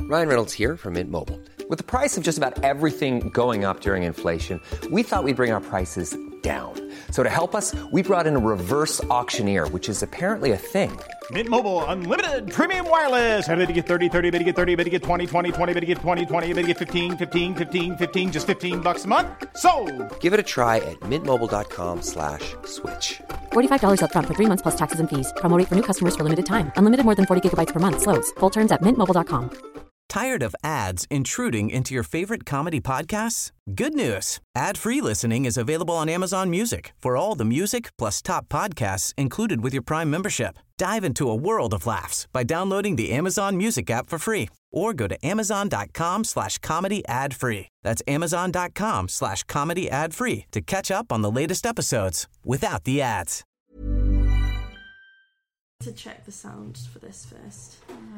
Ryan Reynolds here from Mint Mobile. With the price of just about everything going up during inflation, we thought we'd bring our prices down. So to help us, we brought in a reverse auctioneer, which is apparently a thing. Mint Mobile Unlimited Premium Wireless. How to get 30, 30, bit to get 30, bit to get 20, 20, 20, bit to get 20, 20, bit to get 15, 15, 15, 15, just $15 a month? Sold! Give it a try at mintmobile.com/switch. $45 up front for 3 months plus taxes and fees. Promo rate for new customers for limited time. Unlimited more than 40 gigabytes per month. Slows full terms at mintmobile.com. Tired of ads intruding into your favorite comedy podcasts? Good news. Ad-free listening is available on Amazon Music for all the music plus top podcasts included with your Prime membership. Dive into a world of laughs by downloading the Amazon Music app for free or go to amazon.com/comedy ad-free. That's amazon.com/comedy ad-free to catch up on the latest episodes without the ads. To check the sound for this first.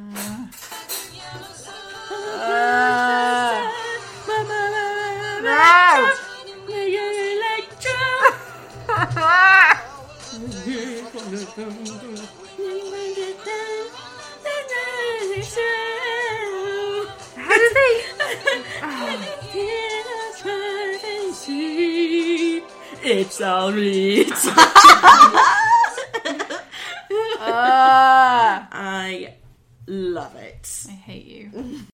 How did they? It's only I love it. I hate you.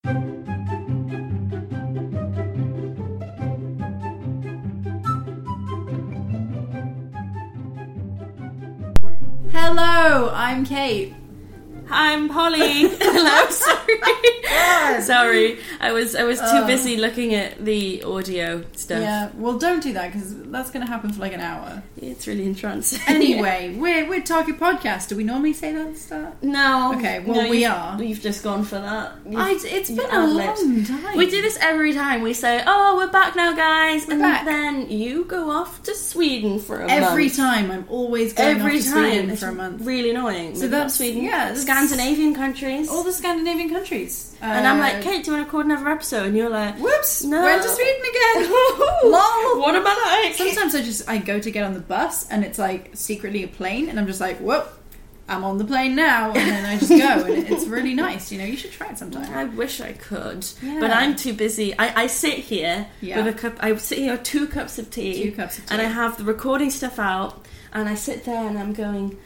Hello, I'm Kate. I'm Polly. Hello, sorry. Sorry, I was too busy looking at the audio stuff. Yeah, well, don't do that because that's going to happen for like an hour. It's really entrancing. Anyway, we're talking podcast. Do we normally say that at the start? No. Okay, well, no, we are. We've just gone for that. It's been a long time. We do this every time. We say, "Oh, we're back now, guys," and back. then you go off to Sweden for a month. Every time, I'm always going off to Sweden It's for a month. really annoying. So that's Sweden. yeah, Scandinavian countries. all the Scandinavian countries. And I'm like, Kate, do you want to record another episode? And you're like, whoops, no. went to Sweden again. Lol. What am I like? Sometimes I go to get on the bus and it's like secretly a plane and I'm just like, whoop, I'm on the plane now, and then I just go and it's really nice. You know, you should try it sometime. I wish I could, Yeah. but I'm too busy. I sit here with a cup. I sit here with 2 cups of tea. 2 cups of tea. And I have the recording stuff out, and I sit there and I'm going.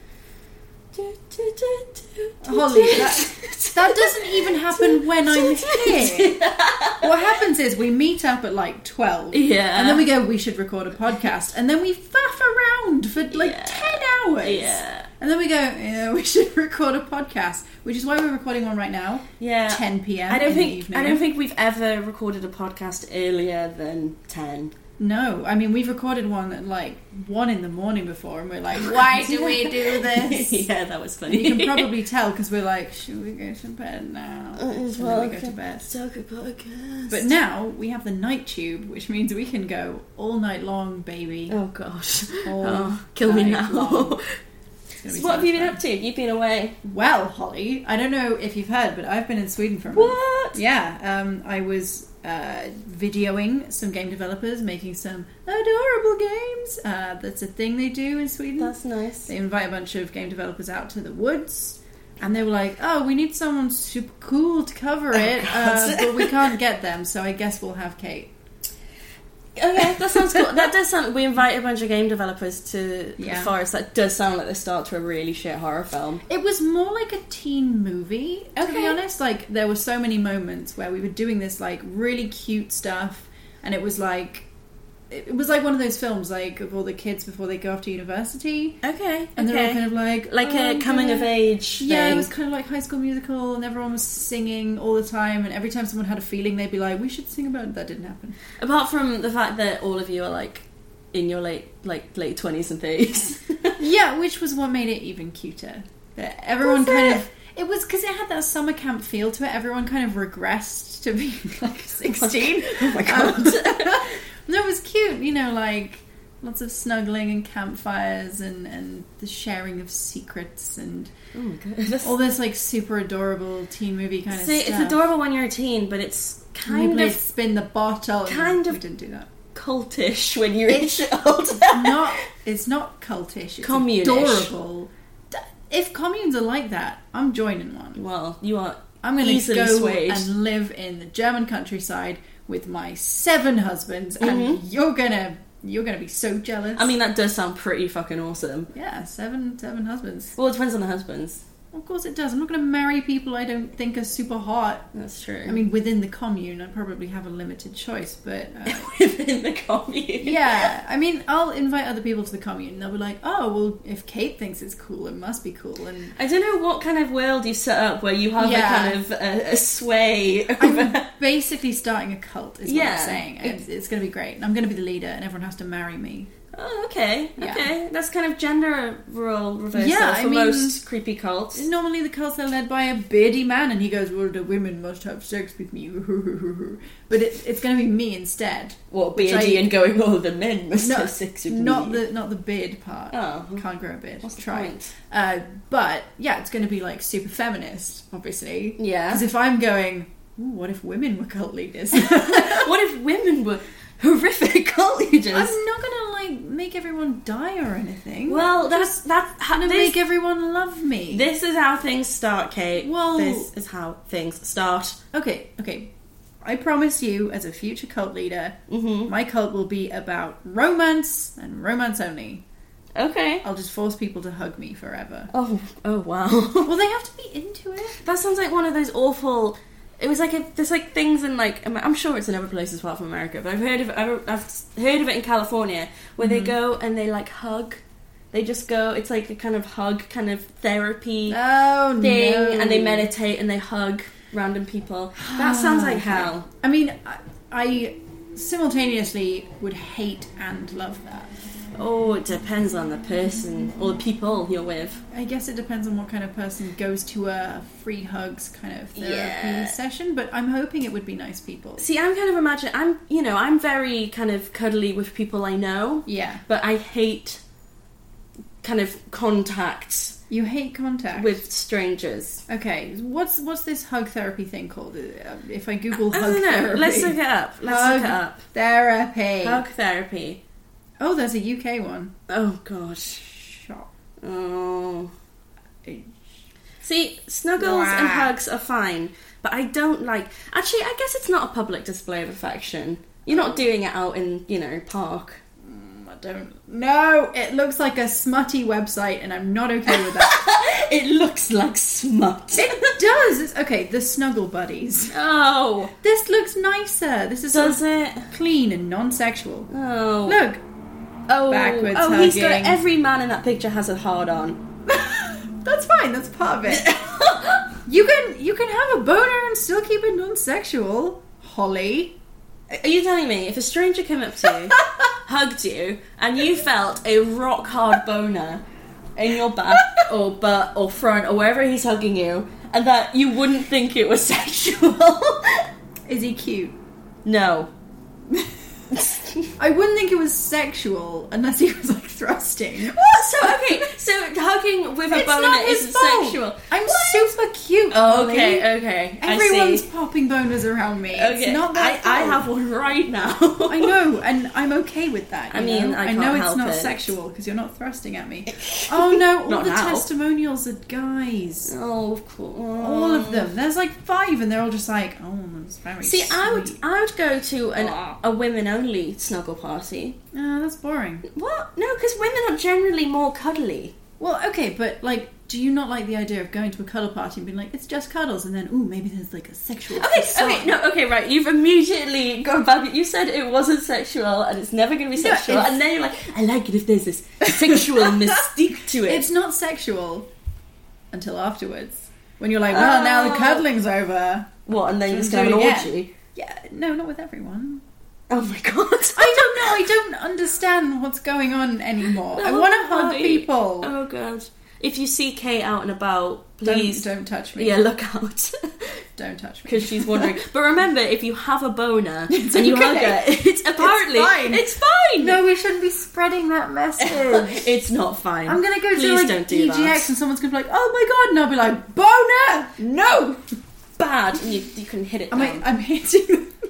Holly, that doesn't even happen when I'm here. What happens is we meet up at like 12, and then we go, we should record a podcast, and then we faff around for like 10 hours, and then we go, yeah, we should record a podcast, which is why we're recording one right now. 10 p.m. I don't in the evening. I don't think we've ever recorded a podcast earlier than 10. No, I mean, we've recorded one at like 1 in the morning before, and we're like, why do we do this? Yeah, that was funny. You can probably tell because we're like, should we go to bed now? And then we go to bed. Talk a podcast. But now we have the night tube, which means we can go all night long, baby. Oh gosh. All kill me night now. long. So what have you been up to? You've been away. Well, Holly, I don't know if you've heard, but I've been in Sweden for a month. What? Yeah, I was videoing some game developers making some adorable games. That's a thing they do in Sweden. That's nice. They invite a bunch of game developers out to the woods, and they were like, oh, we need someone super cool to cover it, but we can't get them, so I guess we'll have Kate. Okay, that sounds cool. That does sound... We invite a bunch of game developers to the forest. That does sound like the start to a really shit horror film. It was more like a teen movie, to be honest. Like, there were so many moments where we were doing this, like, really cute stuff, and it was like... It was like one of those films, like, of all the kids before they go off to university. Okay, And they're all kind of like... a coming-of-age thing. Yeah, it was kind of like High School Musical, and everyone was singing all the time, and every time someone had a feeling, they'd be like, we should sing about it. That didn't happen. Apart from the fact that all of you are, like, in your late 20s and 30s. Yeah, which was what made it even cuter. That everyone kind of... It was because it had that summer camp feel to it. Everyone kind of regressed to being, like, 16. Oh my god. No, it was cute, you know, like lots of snuggling and campfires and the sharing of secrets and all this like super adorable teen movie kind of stuff. It's adorable when you're a teen, but it's kind of spin the bottle. Kind of we didn't do that. Cultish when you're old. It's not cultish. It's commune-ish. Adorable. If communes are like that, I'm joining one. Well, you are I'm going to go and live in the German countryside with my 7 husbands, and you're gonna be so jealous. I mean, that does sound pretty fucking awesome. Yeah, 7 husbands. Well, it depends on the husbands. Of course it does. I'm not going to marry people I don't think are super hot. That's true. I mean, within the commune, I probably have a limited choice, but... within the commune? Yeah. I mean, I'll invite other people to the commune, and they'll be like, oh, well, if Kate thinks it's cool, it must be cool. And I don't know what kind of world you set up where you have a kind of a sway over... I'm basically starting a cult, is what I'm saying. It's going to be great. And I'm going to be the leader, and everyone has to marry me. Oh, okay. Yeah. Okay. That's kind of gender role reversal for most creepy cults. Normally the cults are led by a beardy man, and he goes, well, the women must have sex with me. But it's going to be me instead. What, beardy and going, oh, the men must have sex with me? Not the beard part. Oh. Can't grow a beard. What's the Try point? But, yeah, it's going to be, like, super feminist, obviously. Yeah. Because if I'm going, what if women were cult leaders? What if women were... horrific cult leaders. I'm not gonna make everyone die or anything. Well, that's gonna make everyone love me. This is how things start, Kate. Well, this is how things start. Okay. I promise you, as a future cult leader, my cult will be about romance and romance only. Okay. I'll just force people to hug me forever. Oh wow. Well, they have to be into it. That sounds like one of those awful. It was like there's like things in like I'm sure it's in other places apart from America, but I've heard of it in California where they go and they like hug. They just go. It's like a kind of hug, kind of therapy thing, and they meditate and they hug random people. That sounds like hell. I mean, I simultaneously would hate and love that. Oh, it depends on the person or the people you're with. I guess it depends on what kind of person goes to a free hugs kind of therapy session, but I'm hoping it would be nice people. See, I'm kind of imagining, I'm very kind of cuddly with people I know. Yeah. But I hate kind of contact. You hate contact? With strangers. Okay, what's this hug therapy thing called? If I Google hug therapy... I don't know, let's look it up. Therapy. Hug therapy. Oh, there's a UK one. Oh, God. Shop. Oh. See, snuggles and hugs are fine, but I don't like... Actually, I guess it's not a public display of affection. You're not doing it out in, park. I don't... No, it looks like a smutty website, and I'm not okay with that. It looks like smut. It does. Okay, the Snuggle Buddies. Oh. This looks nicer. This is Does it? Clean and non-sexual. Oh. Look. Oh, backwards hugging. He's got it. Every man in that picture has a hard on. That's fine. That's part of it. You can have a boner and still keep it non-sexual, Holly. Are you telling me if a stranger came up to you, hugged you, and you felt a rock hard boner in your back or butt or front or wherever he's hugging you, and that you wouldn't think it was sexual? Is he cute? No. I wouldn't think it was sexual unless he was like thrusting. What? So hugging with a boner isn't sexual. I'm super cute. Oh, okay. Everyone's popping boners around me. Okay. It's not that I have one right now. I know, and I'm okay with that. I mean, I know it's not sexual because you're not thrusting at me. Oh no, all the testimonials are guys. Oh, of course. All of them. There's like 5, and they're all just like, oh, that's very sweet. I would go to a women only snuggle party. That's boring. What? No, because women are generally more cuddly. Well, okay, but like, do you not like the idea of going to a cuddle party and being like, it's just cuddles, and then, ooh, maybe there's like a sexual... Okay, right, you've immediately gone back. You said it wasn't sexual, and it's never going to be sexual, and then you're like, I like it if there's this sexual mystique to it. It's not sexual until afterwards. When you're like, well, now the cuddling's over. What, and then you just have an orgy? Yeah, no, not with everyone. Oh my god. I don't know, I don't understand what's going on anymore. I want to hug people. Oh god. If you see Kate out and about, please... Don't touch me. Yeah, look out. Don't touch me. Because she's wondering. But remember, if you have a boner and you hug her, it's apparently... It's fine. No, we shouldn't be spreading that message. It's not fine. I'm going to go please to don't do EGX that. and someone's going to be like, oh my god, and I'll be like, boner! No! Bad. And you can hit it down. I'm hitting them.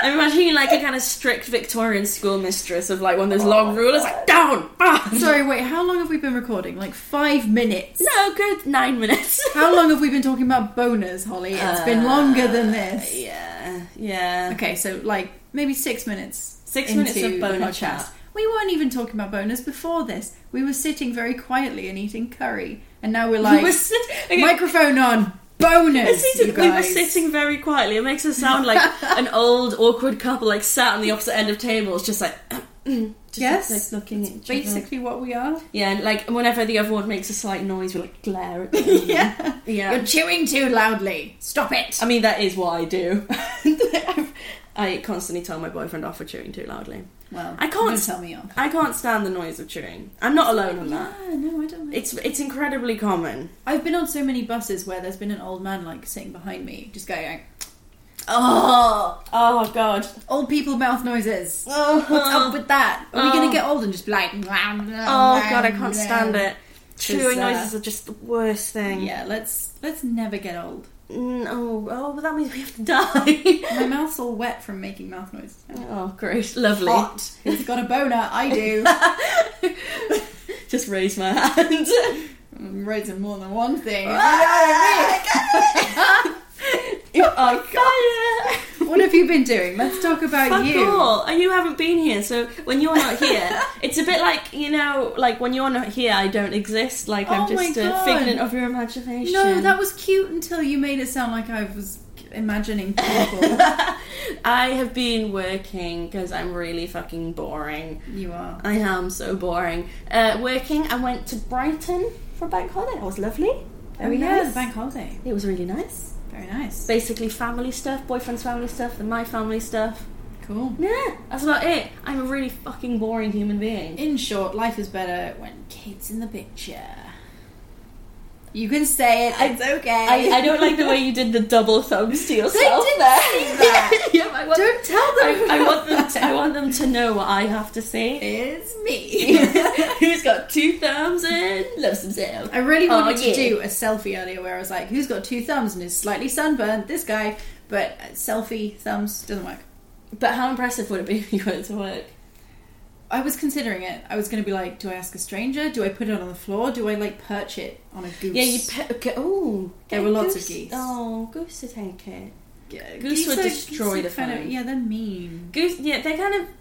I'm imagining like a kind of strict Victorian schoolmistress of like one of those long rulers, like down. Sorry, wait. How long have we been recording? Like 5 minutes. No, good 9 minutes. How long have we been talking about boners, Holly? It's been longer than this. Yeah. Okay, so like maybe 6 minutes. 6 minutes of boner chat. We weren't even talking about boners before this. We were sitting very quietly and eating curry, and now we're like microphone on. Boners, you guys. We were sitting very quietly. It makes us sound like an old, awkward couple, like sat on the opposite end of tables, just like, yes, like looking at each basically other. what we are. Yeah, and like whenever the other one makes a slight noise, we like glare at them. Yeah. You're chewing too loudly. Stop it. I mean, that is what I do. I constantly tell my boyfriend off for chewing too loudly. Well, I can't tell me off. I can't stand the noise of chewing. I'm not alone on that. Yeah, no, I don't. It's incredibly common. I've been on so many buses where there's been an old man like sitting behind me, just going, oh god, old people mouth noises. What's up with that? Are we gonna get old and just be like, oh god, I can't stand it. Chewing noises are just the worst thing. Yeah, let's never get old. Well, that means we have to die. My mouth's all wet from making mouth noises. Oh, great. Lovely. Hot. Who's got a boner? I do. Just raise my hand. I'm raising more than one thing. What have you been doing? Let's talk about Fuck you. All. You haven't been here, so when you're not here, it's a bit like, like when you're not here, I don't exist. Like I'm just a figment of your imagination. No, that was cute until you made it sound like I was imagining people. I have been working because I'm really fucking boring. You are. I am so boring. Working, I went to Brighton for bank holiday. It was lovely. Very nice. The bank holiday. It was really nice. Very nice. Basically family stuff, boyfriend's family stuff, and my family stuff. Cool. Yeah, that's about it. I'm a really fucking boring human being. In short, life is better when Kate's in the picture. You can say it, it's okay. I don't like the way you did the double thumbs to yourself. They didn't see that. Yeah, don't tell them. I want them to know what I have to say. It's me. Who's got 2 thumbs and loves himself. I really wanted to do a selfie earlier where I was like, who's got 2 thumbs and is slightly sunburned? This guy. But selfie thumbs doesn't work. But how impressive would it be if you went to work? I was considering it. I was going to be like, do I ask a stranger? Do I put it on the floor? Do I like perch it on a goose? Yeah, you there were lots of geese. Oh, goose to take it. Yeah, goose would destroy the fun. Yeah, they're mean. Goose, yeah, they're kind of,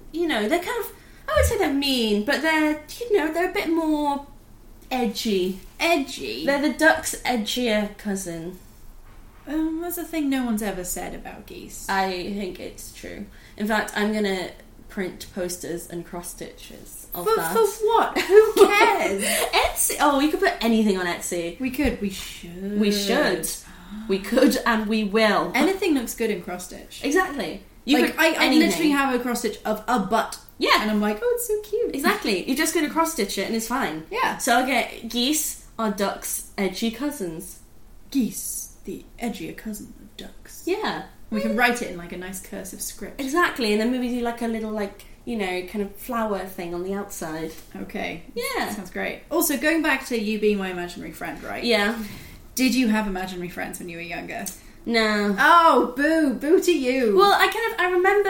I would say they're mean, but they're, they're a bit more edgy. Edgy? They're the duck's edgier cousin. That's a thing no one's ever said about geese. I think it's true. In fact, I'm going to print posters and cross stitches of that. For what? Who cares? Etsy. Oh, we could put anything on Etsy. We could. We should. We could and we will. Anything looks good in cross stitch. Exactly. I literally have a cross stitch of a butt. Yeah. And I'm like, oh, it's so cute. Exactly. You're just going to cross stitch it and it's fine. Yeah. So I'll get geese are ducks' edgy cousins. Geese, the edgier cousin of ducks. Yeah. We can write it in like a nice cursive script. Exactly, and then maybe do like a little kind of flower thing on the outside. Okay. Yeah. Sounds great. Also, going back to you being my imaginary friend, right? Yeah. Did you have imaginary friends when you were younger? No. Oh, boo. Boo to you. Well, I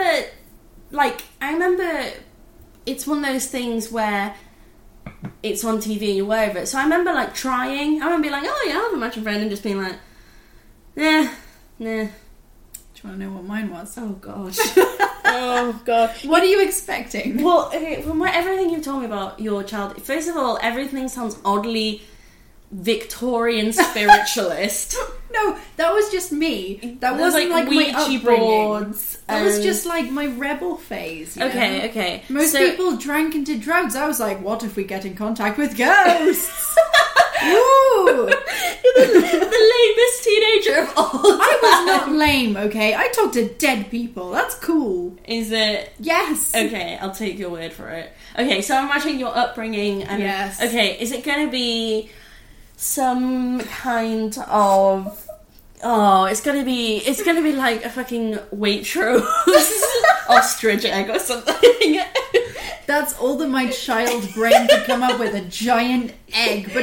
remember it's one of those things where it's on TV and you're aware of it. So I remember trying. I remember being like, oh yeah, I have an imaginary friend, and just being like, nah. Do you want to know what mine was? Oh gosh. Oh god. What are you expecting? Well, okay, from everything you've told me about your childhood, first of all, everything sounds oddly Victorian spiritualist. No, that was just me. That wasn't like my Ouija upbringing. boards. That was just like my rebel phase. Okay. Most people drank and did drugs. I was like, what if we get in contact with ghosts? Woo! the lamest teenager of all time. I was not lame, okay? I talked to dead people. That's cool. Is it? Yes. Okay, I'll take your word for it. Okay, so I'm imagining your upbringing. And, yes. Okay, is it going to be some kind of... Oh, it's gonna be like a fucking Waitrose ostrich egg or something. That's all that my child brain could come up with, a giant egg, but a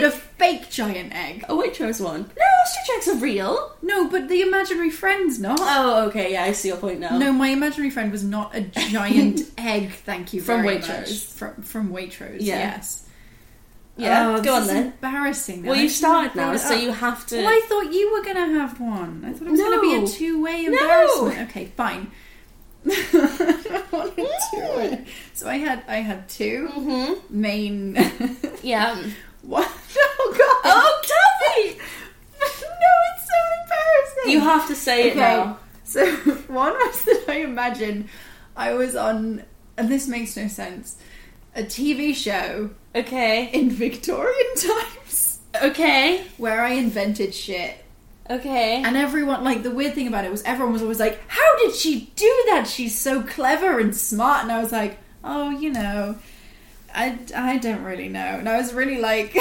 fake giant egg. A Waitrose one. No, ostrich eggs are real. No, but the imaginary friend's not. Oh, okay, yeah, I see your point now. No, my imaginary friend was not a giant egg, thank you From very Waitrose. much. From Waitrose, Yeah. yes. Yeah, go on then. Embarrassing. Well, you've started now, so you have to... Well, I thought you were going to have one. I thought it was going to be a two-way embarrassment. Okay, fine. I want to do it. So I had two main... Yeah. What? Oh, God. Oh, tell me! No, it's so embarrassing. You have to say it now. So, one was that I imagine I was on, and this makes no sense, a TV show... Okay. in Victorian times. Okay. Where I invented shit. Okay. And everyone, like, the weird thing about it was everyone was always like, how did she do that? She's so clever and smart. And I was like, oh, you know, I don't really know. And I was really like,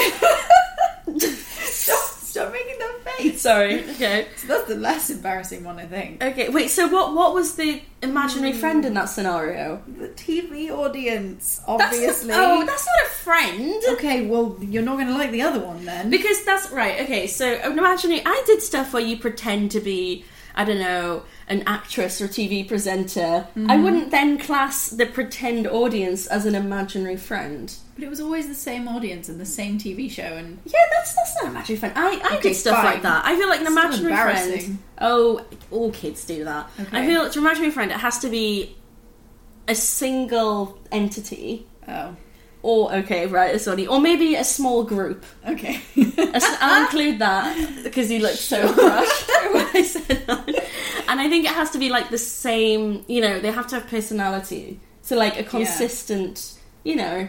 stop making that face. Sorry. Okay. So that's the less embarrassing one, I think. Okay, wait, so what was the imaginary friend in that scenario? The TV audience, obviously. That's not a friend. Okay, well, you're not going to like the other one then. Because that's right, okay, so imaginary, I did stuff where you pretend to be, I don't know, an actress or TV presenter. I wouldn't then class the pretend audience as an imaginary friend. But it was always the same audience and the same TV show, and yeah, that's not an imaginary friend. I Okay, did stuff fine. like that. I feel like an It's still imaginary embarrassing. friend. Oh, all kids do that. Okay. I feel like an imaginary friend, it has to be a single entity. oh, Or okay, right, it's funny. Or maybe a small group. okay. I'll include that because you looked so crushed when I said that. And I think it has to be like the same. You know, they have to have personality. So like a consistent. You know.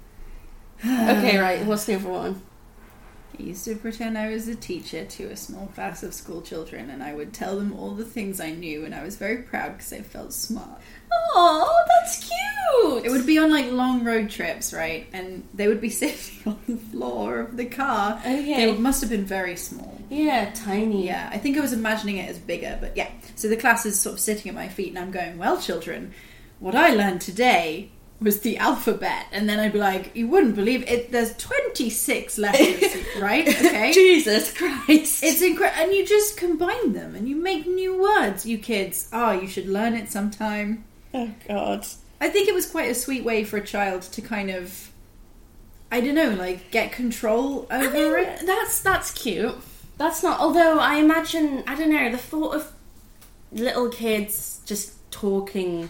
Okay, right. What's the other one? I used to pretend I was a teacher to a small class of school children, and I would tell them all the things I knew, and I was very proud because I felt smart. Oh, that's cute. It would be on like long road trips, right? And they would be sitting on the floor of the car. Okay. They must have been very small. Yeah, tiny. Yeah, I think I was imagining it as bigger, but yeah. So the class is sort of sitting at my feet, and I'm going, well, children, what I learned today was the alphabet. And then I'd be like, you wouldn't believe it, there's 26 letters, right? Okay. Jesus Christ. It's incredible. And you just combine them, and you make new words, you kids. Oh, you should learn it sometime. Oh, God. I think it was quite a sweet way for a child to kind of, I don't know, like, get control over it. That's cute. That's not... Although, I imagine, I don't know, the thought of little kids just talking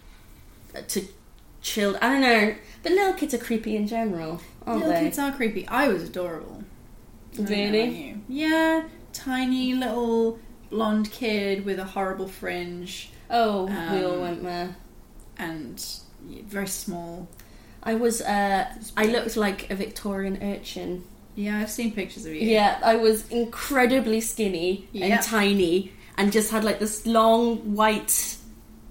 to children... I don't know. But little kids are creepy in general, aren't Little they? kids are creepy. I was adorable. I don't know Really? about you. Yeah, tiny little blonde kid with a horrible fringe. Oh, we all went there. And very small. I was... I looked like a Victorian urchin. Yeah, I've seen pictures of you. Yeah, I was incredibly skinny Yeah. and tiny and just had like this long white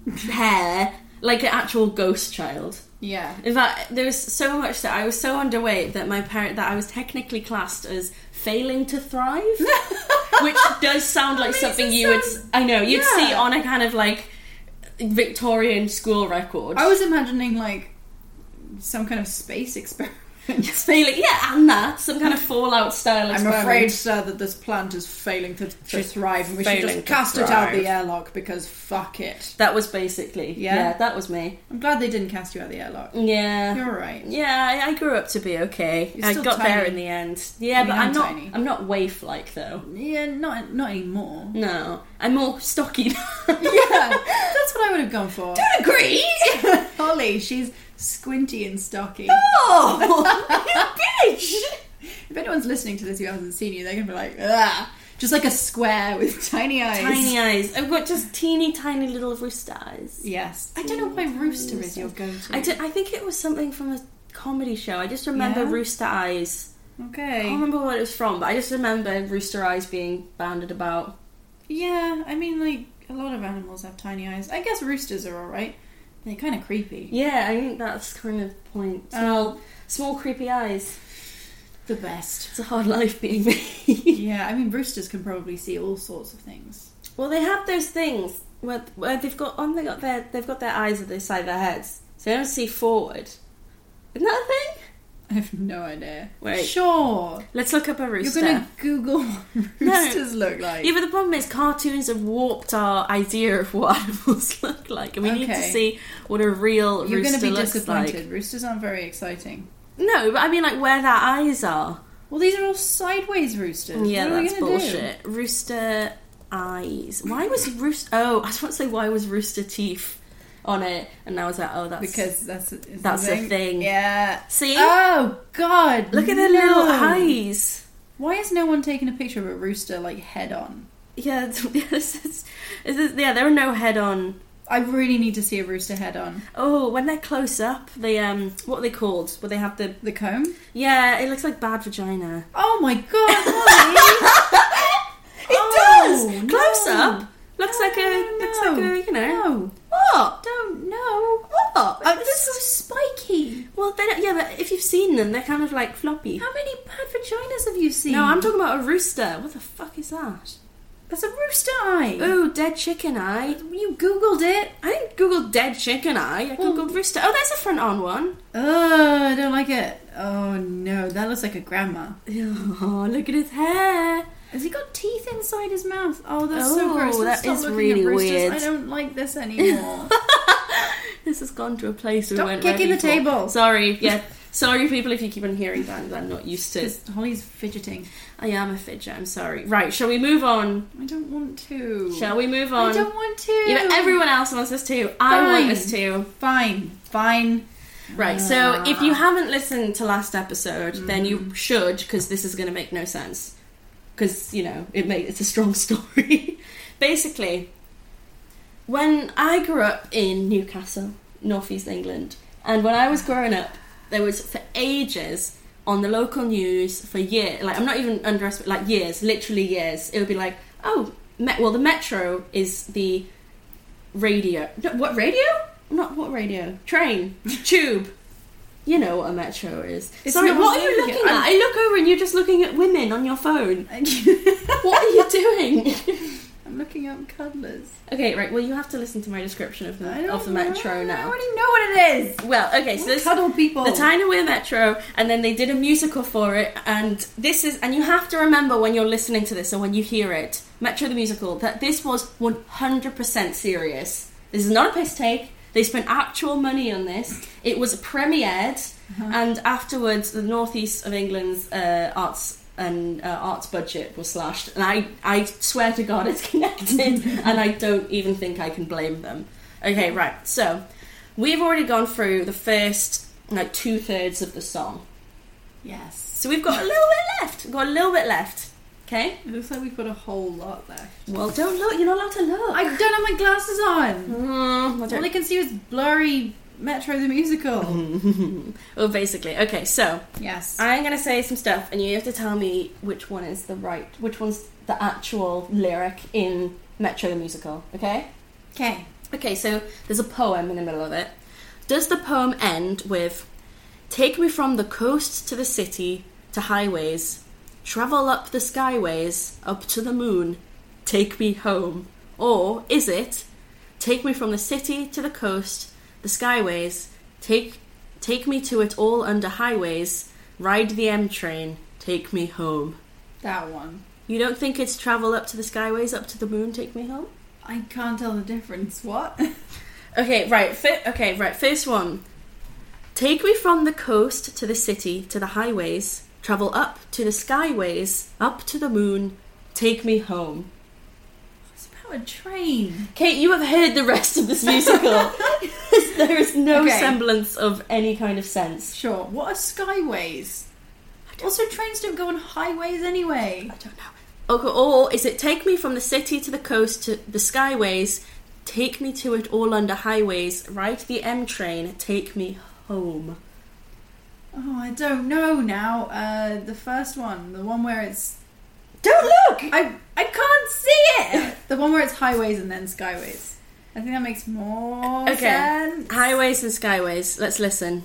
hair, like an actual ghost child. Yeah. In fact, there was so much that I was so underweight that that I was technically classed as failing to thrive, which does sound like something you would... I know, you'd see on a kind of like Victorian school record. I was imagining like some kind of space experiment. Failing, yeah, and that some kind of Fallout style I'm experiment. afraid, sir, that this plant is failing to thrive, and we should failing just to cast it out thrive. the airlock because fuck it. That was basically, yeah, that was me. I'm glad they didn't cast you out the airlock. Yeah, You're right. Yeah, I grew up to be okay. You're I still got tiny. there in the end. Yeah, but I'm I'm not. tiny. I'm not waif-like though. Yeah, not anymore. No, I'm more stocky. Yeah, that's what I would have gone for. Don't agree. Holly, she's squinty and stocky. Oh, you bitch! If anyone's listening to this who hasn't seen you, they're going to be like, ah. Just like a square with tiny eyes. Tiny eyes. I've got just teeny tiny little rooster eyes. Yes. I don't know why rooster is your go-to. I think it was something from a comedy show. I just remember Yeah? Rooster Eyes. Okay. I can't remember what it was from, but I just remember Rooster Eyes being banded about. Yeah, I mean, like, a lot of animals have tiny eyes. I guess roosters are alright. They're kind of creepy. Yeah, I think that's kind of the point. Small creepy eyes. The best. It's a hard life being me. Yeah, I mean, roosters can probably see all sorts of things. Well, they have those things where they've got their eyes at the side of their heads, so they don't see forward. Isn't that a thing? I have no idea. Wait. Sure. Let's look up a rooster. You're going to Google what roosters look like. Yeah, but the problem is cartoons have warped our idea of what animals look like. And we need to see what a real rooster looks like. You're going to be disappointed. Roosters aren't very exciting. No, but I mean like where their eyes are. Well, these are all sideways roosters. Yeah, that's bullshit. Rooster eyes. Why was rooster... Oh, I was about to say why was rooster teeth on it, and I was like, oh, that's... Because that's the thing. Yeah. See? Oh, God. Look at their little eyes. Why has no one taken a picture of a rooster, like, head on? Yeah, there are no head on. I really need to see a rooster head on. Oh, when they're close up, they, what are they called? Where they have the comb? Yeah, it looks like bad vagina. Oh my God, Molly! It does! Close up! Looks like a, you know. No. What? Don't know. What? They're so spiky. Well, yeah, but if you've seen them, they're kind of like floppy. How many bad vaginas have you seen? No, I'm talking about a rooster. What the fuck is that? That's a rooster eye. Ooh, dead chicken eye. You Googled it. I didn't Google dead chicken eye. I Googled rooster. Oh, there's a front on one. I don't like it. Oh, no. That looks like a grandma. Oh, look at his hair. Has he got teeth inside his mouth? Oh, that's so gross. That is really weird. I don't like this anymore. This has gone to a place we weren't kicking ready the table. Sorry, yeah. Sorry, people, if you keep on hearing that. I'm not used to it. Holly's fidgeting. I am a fidget. I'm sorry. Right, shall we move on? I don't want to. Shall we move on? I don't want to. Yeah, but everyone else wants us to. I want us to. Fine. Right, so if you haven't listened to last episode, then you should, because this is going to make no sense. Because, you know, it's a strong story. Basically, when I grew up in Newcastle, northeast England, and when I was growing up, there was, for ages, on the local news, for years, like, I'm not even underestimating, like, years, literally years, it would be like, oh, the Metro is the radio. No, what, radio? Not what radio? Train. Tube. You know what a Metro is. Sorry, what are you looking at? I look over and you're just looking at women on your phone. What are you doing? I'm looking up cuddlers. Okay, right, well, you have to listen to my description of the Metro now. I already know what it is. Well, okay, so this cuddle people. The Tyne-and-Wear Metro, and then they did a musical for it, and and you have to remember when you're listening to this or when you hear it, Metro the musical, that this was 100% serious. This is not a piss take. They spent actual money on this. It was premiered, and afterwards, the northeast of England's arts budget was slashed. And I swear to God, it's connected, and I don't even think I can blame them. Okay, right. So we've already gone through the first 2/3 of the song. Yes. So we've got a little bit left. Okay? It looks like we've got a whole lot left. Well, don't look. You're not allowed to look. I don't have my glasses on. All I can see is blurry Metro the musical. Well, basically. Okay, so. Yes. I'm going to say some stuff, and you have to tell me which one's the actual lyric in Metro the musical. Okay? Okay. Okay, so there's a poem in the middle of it. Does the poem end with, take me from the coast to the city, to highways, travel up the skyways, up to the moon, take me home? Or is it, take me from the city to the coast, the skyways, take me to it all under highways, ride the M train, take me home? That one. You don't think it's travel up to the skyways, up to the moon, take me home? I can't tell the difference. What? Okay, right. First one. Take me from the coast to the city, to the highways, travel up to the skyways, up to the moon, take me home. It's about a train. Kate, you have heard the rest of this musical. There is no semblance of any kind of sense. Sure. What are skyways? Also, trains don't go on highways anyway. I don't know. Okay, or is it take me from the city to the coast to the skyways, take me to it all under highways, ride the M train, take me home? Oh, I don't know now. The first one, the one where it's... Don't look! I can't see it! The one where it's highways and then skyways. I think that makes more sense. Highways and skyways. Let's listen.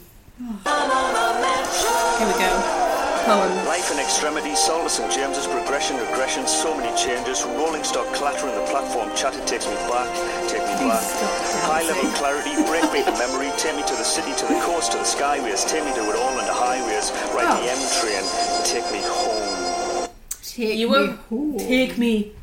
Here we go. Poem. Life in extremity, Solace and James's progression, regression, so many changes. Rolling stock clatter in the platform chatter takes me back, take me back. High-level clarity, breakbeat of memory, take me to the city, to the coast, to the skyways, take me to it all under highways, ride the M train, take me home. Take me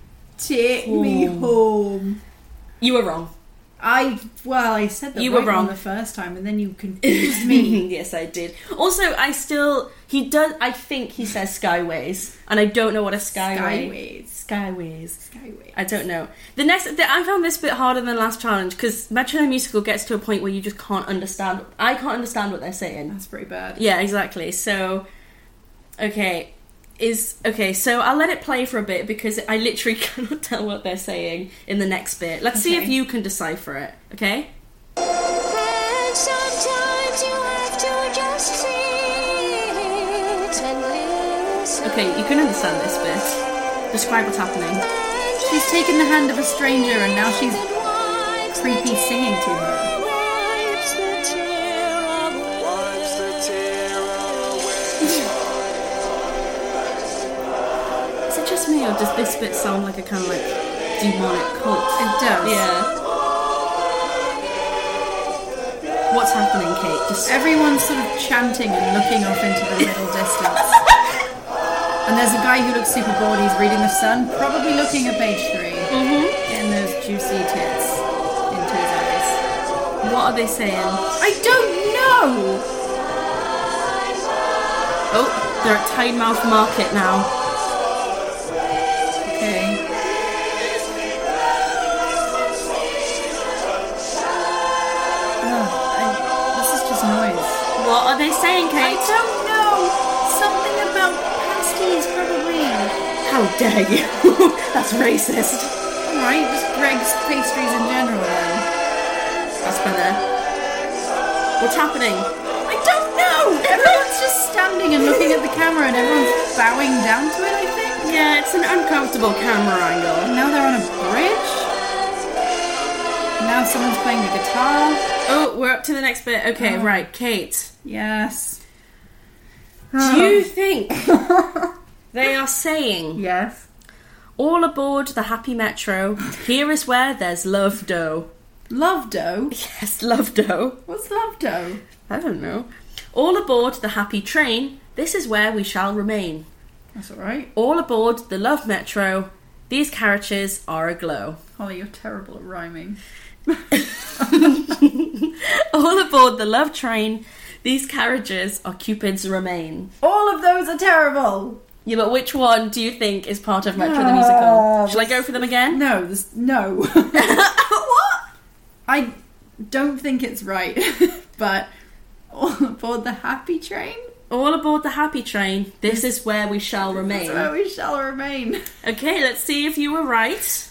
home. You were wrong. I said that you were wrong the first time, and then you confused me. Yes, I did. Also, I think he says skyways, and I don't know what a skyway. Skyways. I don't know. I found this bit harder than the last challenge because Metro the Musical gets to a point where you just can't understand. I can't understand what they're saying. That's pretty bad. Yeah, exactly. So, so I'll let it play for a bit because I literally cannot tell what they're saying in the next bit. Let's see if you can decipher it, okay? And sometimes you have to just sit and listen. Okay, you can understand this bit. Describe what's happening. She's taken the hand of a stranger and now she's creepy singing to her. Me, or does this bit sound like a kind of like demonic cult? It does. Yeah. What's happening, Kate? Just everyone's sort of chanting and looking off into the middle distance. And there's a guy who looks super bored. He's reading The Sun, probably looking at page 3. Mm-hmm. Getting those juicy tits into his eyes. What are they saying? I don't know. Oh, they're at Tidemouth Market now. What are they saying, Kate? I don't know. Something about pasties, probably. How dare you? That's racist. Alright, just Greg's pastries in general then. That's better. What's happening? I don't know! Everyone's just standing and looking at the camera and everyone's bowing down to it, I think. Yeah, it's an uncomfortable camera angle. And now they're on a bridge. Now someone's playing the guitar. Oh, we're up to the next bit. Okay, right, Kate. Yes. Do you think they are saying... Yes. All aboard the Happy Metro. Here is where there's love dough. Love dough? Yes, love dough. What's love dough? I don't know. All aboard the Happy Train. This is where we shall remain. That's alright. All aboard the Love Metro. These carriages are aglow. Holly, you're terrible at rhyming. All aboard the love train. These carriages are Cupid's remain. All of those are terrible. Yeah, but which one do you think is part of Metro the Musical? Shall I go for them again? No. What? I don't think it's right. But all aboard the Happy Train? All aboard the Happy Train. This is where we shall remain. This is where we shall remain. Okay, let's see if you were right.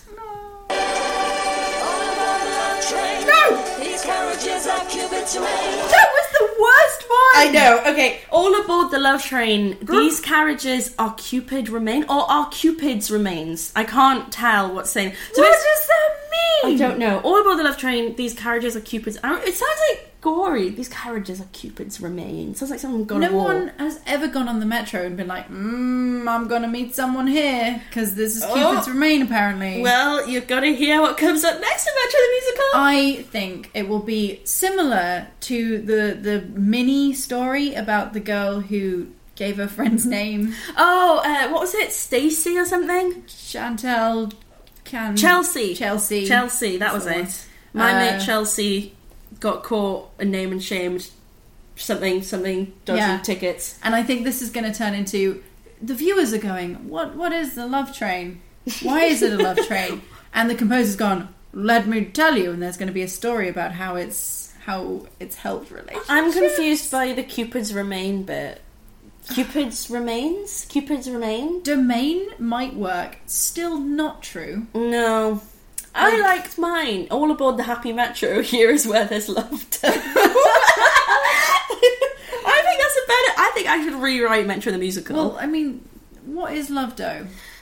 That was the worst one! I know, okay. All aboard the love train. These carriages are Cupid remain, or are Cupid's remains. I can't tell what's saying. So what does that mean? I don't know. All aboard the love train. These carriages are Cupid's. It sounds like gory. These carriages are Cupid's remains. Sounds like someone gone to war. No one has ever gone on the Metro and been like, I'm gonna meet someone here because this is Cupid's remain, apparently. Well, you've got to hear what comes up next in Metro the Musical. I think it will be similar to the mini story about the girl who gave her friend's name. Oh, what was it? Stacy or something? Chelsea. That was it. My mate Chelsea got caught and name and shamed something dodgy tickets. And I think this is going to turn into the viewers are going, what is the love train? Why is it a love train? And the composer's gone, let me tell you, and there's going to be a story about how it's helped relationships. I'm confused by the Cupid's remain bit. Cupid's remains? Cupid's remain? Domain might work. Still not true. No. I liked mine. All aboard the Happy Metro. Here is where there's love dough. I think that's a better... I think I should rewrite Metro the Musical. Well, I mean, what is love dough?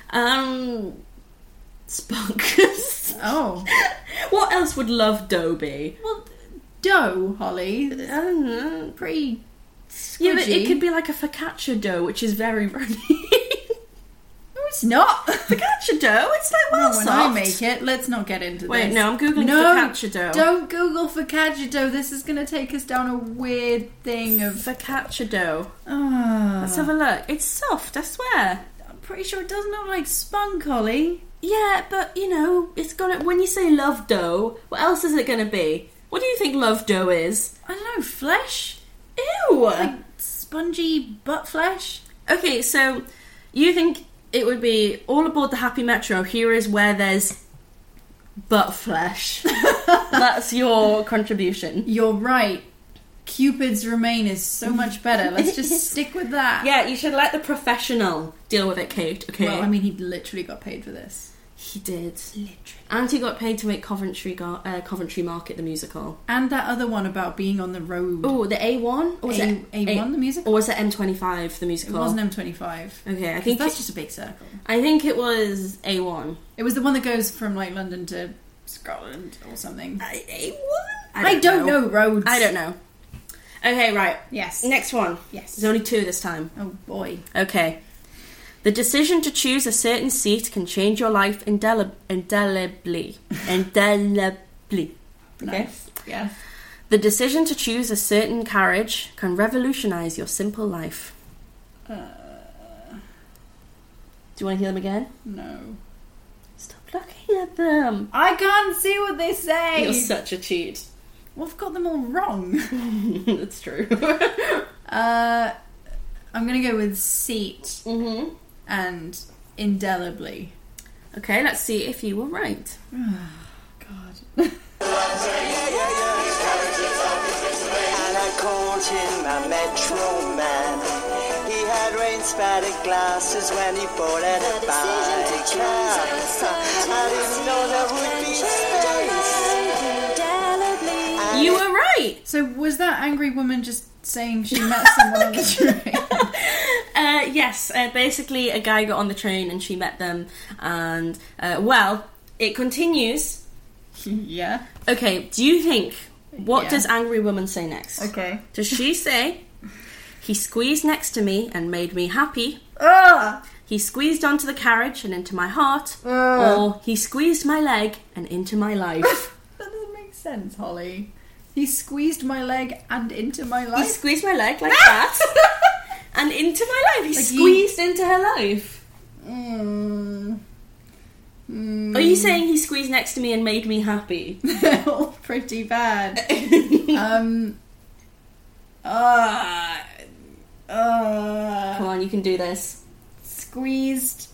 Spunk. Oh. What else would love dough be? Well, dough, Holly. I don't know. Pretty squidgy. Yeah, but it could be like a focaccia dough, which is very runny. It's it's not. Focaccia dough? It's like well Not when soft. I make it. Let's not get into Wait, this. no, I'm Googling focaccia dough. Don't Google focaccia dough. This is going to take us down a weird thing of... Focaccia dough. Ah. Let's have a look. It's soft, I swear. I'm pretty sure it doesn't look like spunk, Holly. Yeah, but, you know, it's gonna... When you say love dough, what else is it gonna be? What do you think love dough is? I don't know, flesh? Ew! Like spongy butt flesh? Okay, so you think it would be all aboard the Happy Metro, here is where there's butt flesh. That's your contribution. You're right. Cupid's Remain is so much better. Let's just stick with that. Yeah, you should let the professional deal with it, Kate, okay? Well, I mean, he literally got paid for this. He did. Literally. And he got paid to make Coventry Market the musical. And that other one about being on the road. Oh, the A1? Or was it A1, the musical? Or was it M25, the musical? It wasn't M25. Okay, I think... That's just a big circle. I think it was A1. It was the one that goes from, like, London to Scotland or something. A1? I don't know roads. I don't know. Okay, right. Yes. Next one. Yes. There's only 2 this time. Oh, boy. Okay. The decision to choose a certain seat can change your life indelibly. Indelibly. Okay? Nice. Yeah. The decision to choose a certain carriage can revolutionize your simple life. Do you want to hear them again? No. Stop looking at them. I can't see what they say. You're such a cheat. Well, I've got them all wrong. That's true. I'm going to go with seat Mm-hmm. and indelibly. Okay, let's see if you were right. God. And I called him a Metro Man. He had rain-spattered glasses when he bought at a bike. I didn't know there would be space. You were right! So was that angry woman just saying she met someone on the train? Yes, basically a guy got on the train and she met them and, well, it continues. Yeah. Okay, do you think, what Yeah. does angry woman say next? Okay. Does she say, he squeezed next to me and made me happy, he squeezed onto the carriage and into my heart, or he squeezed my leg and into my life? That doesn't make sense, Holly. He squeezed my leg and into my He life. squeezed my leg like that and into my life. He Like squeezed into her life. Are you saying he squeezed next to me and made me happy? They're all pretty bad. Come on, you can do this. Squeezed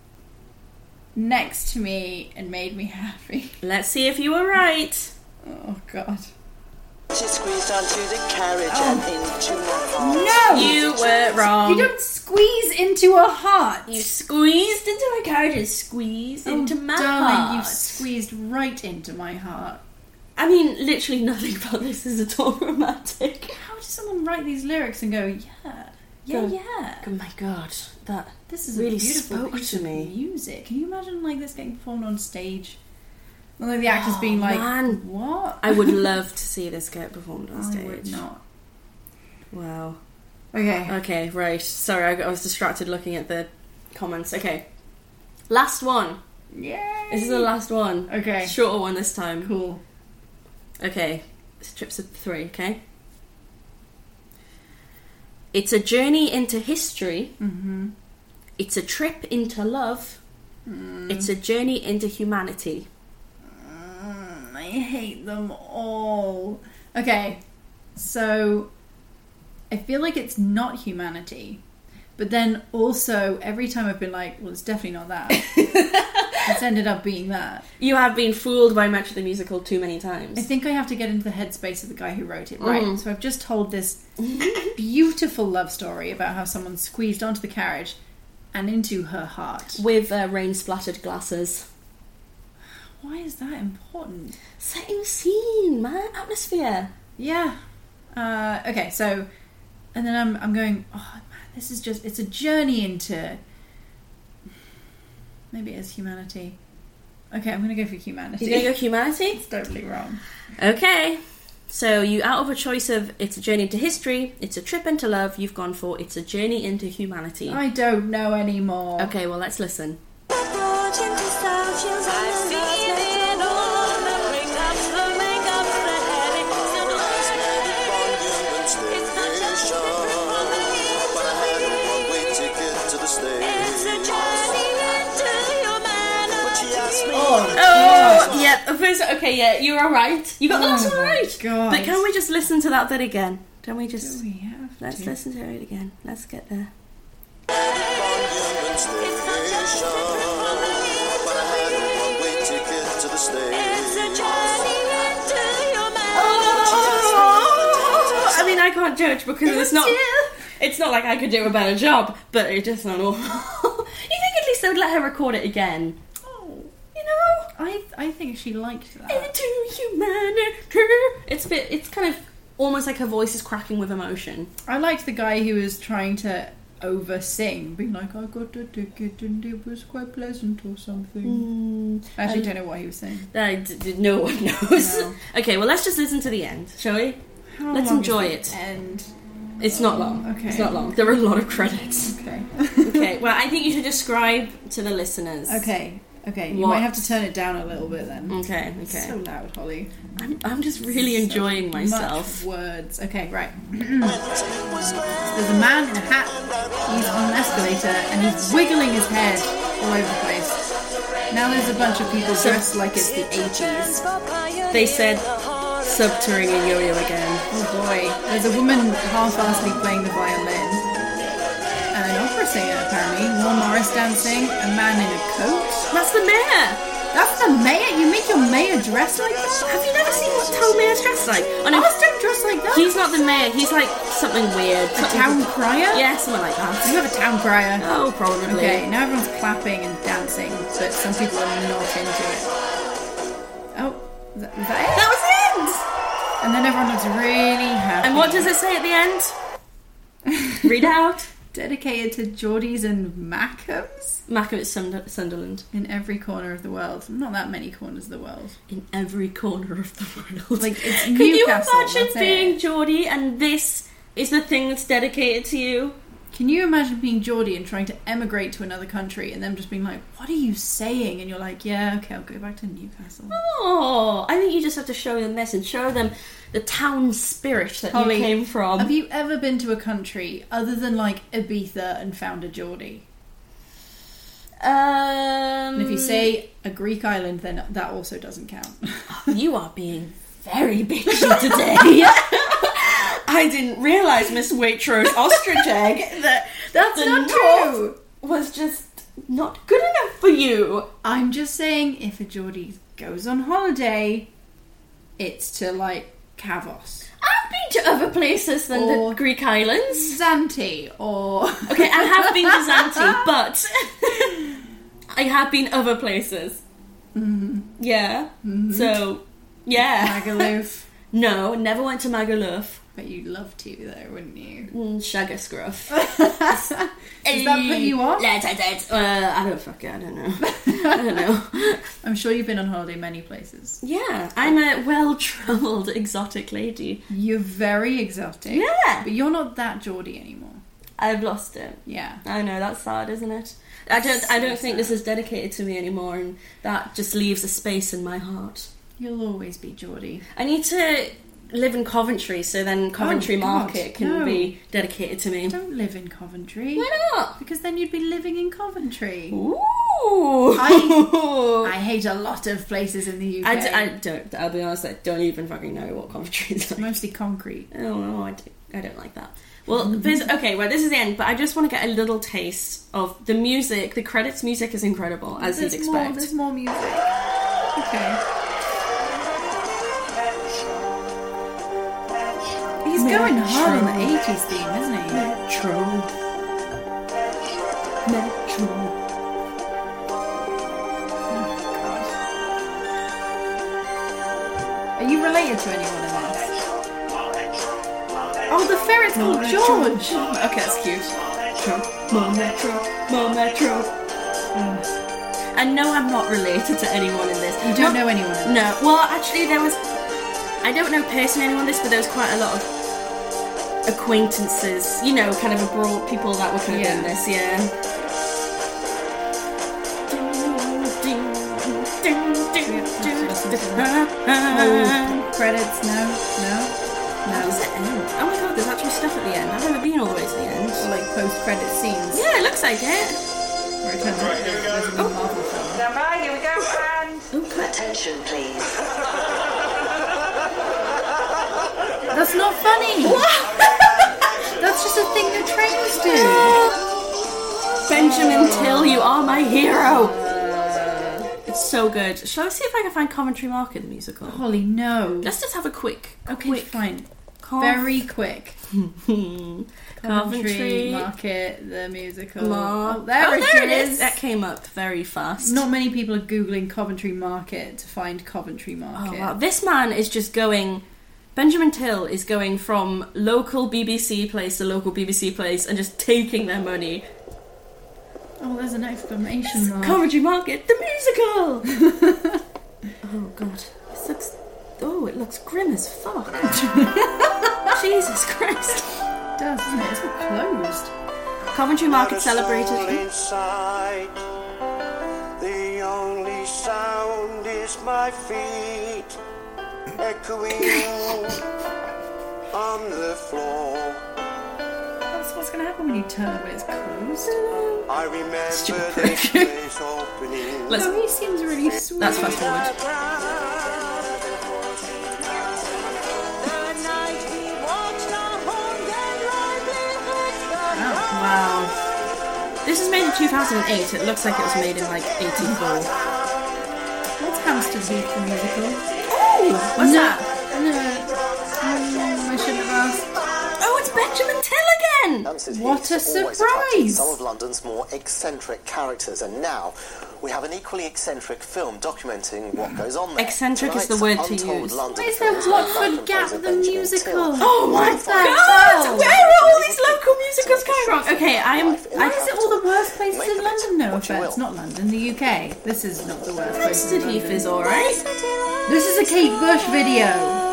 next to me and made me happy. Let's see if you were right. Oh, God. She squeezed onto the carriage and into my heart. No! You were wrong. You don't squeeze into a heart. You squeezed into my carriage and squeezed into my darling, heart. you've squeezed right into my heart. I mean, literally nothing about this is at all romantic. How does someone write these lyrics and go, yeah? Oh my god, that This is really a beautiful spoke piece to of me. music. Can you imagine like this getting performed on stage? And like the actors being like, man. what? I would love to see this get performed on stage. I would not. Wow. Okay. Okay, right. Sorry, I was distracted looking at the comments. Okay. Last one. Yay! This is the last one. Okay. Shorter one this time. Cool. Okay. Strips of 3, okay? It's a journey into history. Mm-hmm. It's a trip into love. It's a journey into humanity. I hate them all. Okay, so I feel like it's not humanity, but then also every time I've been like, well, it's definitely not that. It's ended up being that. You have been fooled by Metro the Musical too many times. I think I have to get into the headspace of the guy who wrote it. Right, so I've just told this beautiful love story about how someone squeezed onto the carriage and into her heart. With rain-splattered glasses. Why is that important? Setting the scene, man. Atmosphere. Yeah. Okay, so... And then I'm going, oh, man, this is just... It's a journey into... Maybe it is humanity. Okay, I'm going to go for humanity. You're going to go humanity? It's totally wrong. Okay. So you, out of a choice of it's a journey into history, it's a trip into love, you've gone for it's a journey into humanity. I don't know anymore. Okay, well, let's listen. Oh, yeah. Okay, yeah, you're alright. You got the last one right. God. But can we just listen to that bit again? Can we just... Do we have Let's to? listen to it again. Let's get there. I mean, I can't judge because it's not like I could do a better job, but it's just not awful. You think at least they would let her record it again? Oh, you know, I think she liked that. Into humanity. It's kind of almost like her voice is cracking with emotion. I liked the guy who was trying to over-sing, being like, I got a ticket and it was quite pleasant or something. I actually don't know what he was saying. No one knows. No. Okay, well, let's just listen to the end, shall we? How Let's long enjoy is it. the end? It's not long. Okay. It's not long. There are a lot of credits. Okay. Okay, well, I think you should describe to the listeners. Okay. You What? might have to turn it down a little bit then. Okay. So loud, Holly. I'm just really enjoying myself. Much words. Okay, right. There's a man in a hat. He's on an escalator and he's wiggling his head all over the place. Now there's a bunch of people dressed like it's the 80s. They said subterranean yo-yo again. Oh boy. There's a woman half-assedly playing the violin. An opera singer, apparently. More Morris dancing. A man in a coat. That's the mayor! That's the mayor? You make your mayor dress like that? Have you never seen what Town Mayor's dressed like? Oh, no, Ours don't dress like that. he's not the mayor. He's like something weird. A town crier? Yeah, something like that. You have a town crier? Oh, probably. Okay, now everyone's clapping and dancing, but some people are not into it. Oh, was that it? That was the end! And then everyone looks really happy. And what does it say at the end? Read it out. Dedicated to Geordies and Mackhams Mackham at Sunderland. in every corner of the world. Not that many corners of the world. In every corner of the world. Like, it's Can you Newcastle, imagine that's being it. Geordie and this is the thing that's dedicated to you? Can you imagine being Geordie and trying to emigrate to another country and them just being like, what are you saying? And you're like, yeah, okay, I'll go back to Newcastle. Oh, I think you just have to show them this and show them the town spirit that Holly, you came from. Have you ever been to a country other than like Ibiza and found a Geordie? And if you say a Greek island, then that also doesn't count. You are being very bitchy today. I didn't realise, Miss Waitrose Ostrich Egg, that's the not north true. was just not good enough for you. I'm just saying, if a Geordie goes on holiday, it's to like Kavos. I've been to other places than Or the Greek islands. Zante, or... Okay, I have been to Zante, but I have been other places. Mm-hmm. Yeah. Mm-hmm. So, yeah. Magaluf. No, never went to Magaluf. But you'd love to, though, wouldn't you? Shagger Scruff. Does that put you off? I don't know. I don't know. I'm sure you've been on holiday many places. Yeah, I'm a well-travelled exotic lady. You're very exotic. Yeah. But you're not that Geordie anymore. I've lost it. Yeah. I know, that's sad, isn't it? I don't think this is dedicated to me anymore, and that just leaves a space in my heart. You'll always be Geordie. I need to live in Coventry, so then Coventry Market can be dedicated to me. Don't live in Coventry. Why not? Because then you'd be living in Coventry. Ooh. I hate a lot of places in the UK. I don't. I'll be honest. I don't even fucking know what Coventry is like. Mostly concrete. Oh no, I don't like that. Well, this is the end. But I just want to get a little taste of the music. The credits music is incredible, as you'd expect. There's more music. Okay. He's going hard on the 80s theme, isn't he? Metro. Are you related to anyone in this? Oh, the ferret's called George. Okay, that's cute. More Metro. And no, I'm not related to anyone in this. You don't know anyone in this? No. Well, actually, there was I don't know personally anyone this, but there was quite a lot of acquaintances, you know, kind of abroad people that were kind of in this, Credits, no. Does it end? Oh my god, there's actually stuff at the end. I've never been all the way to the end. Or like post-credit scenes. Yeah, it looks like it. Where it turns out there's a new Marvel film. Stand by, here we go, and... Attention, please. That's not funny! That's just a thing that trains do! Benjamin Till, you are my hero! It's so good. Shall I see if I can find Coventry Market, the musical? Holly, no. Let's just have a quick... Okay, fine. Very quick. Coventry Market, the musical. There it is. That came up very fast. Not many people are Googling Coventry Market to find Coventry Market. Oh, wow. This man is just going... Benjamin Till is going from local BBC place to local BBC place and just taking their money. Oh, there's an exclamation mark. Coventry Market, the musical! Oh, God. This looks... Oh, it looks grim as fuck. Jesus Christ. It does, doesn't it? It's all closed. Coventry Market celebrated. Inside, the only sound is my feet echoing on the floor. That's what's going to happen when you turn it when it's closed. I remember this place opening. No, he seems really sweet. That's fast forward. Wow. This was made in 2008. It looks like it was made in like 84. What's Hampstead Heath the musical? Oh! What's that? No. I shouldn't have asked. Oh, it's Benjamin Till again! What a surprise! Some of London's more eccentric characters, and now we have an equally eccentric film documenting what goes on there. Eccentric is the word to use. Why is there Watford Gap the musical? Oh my god! Where are all these local musicals coming from? Okay, Why is it all the worst places in London? No offense, not London, the UK. This is not the worst place. Hampstead Heath is alright. This is a Kate Bush video.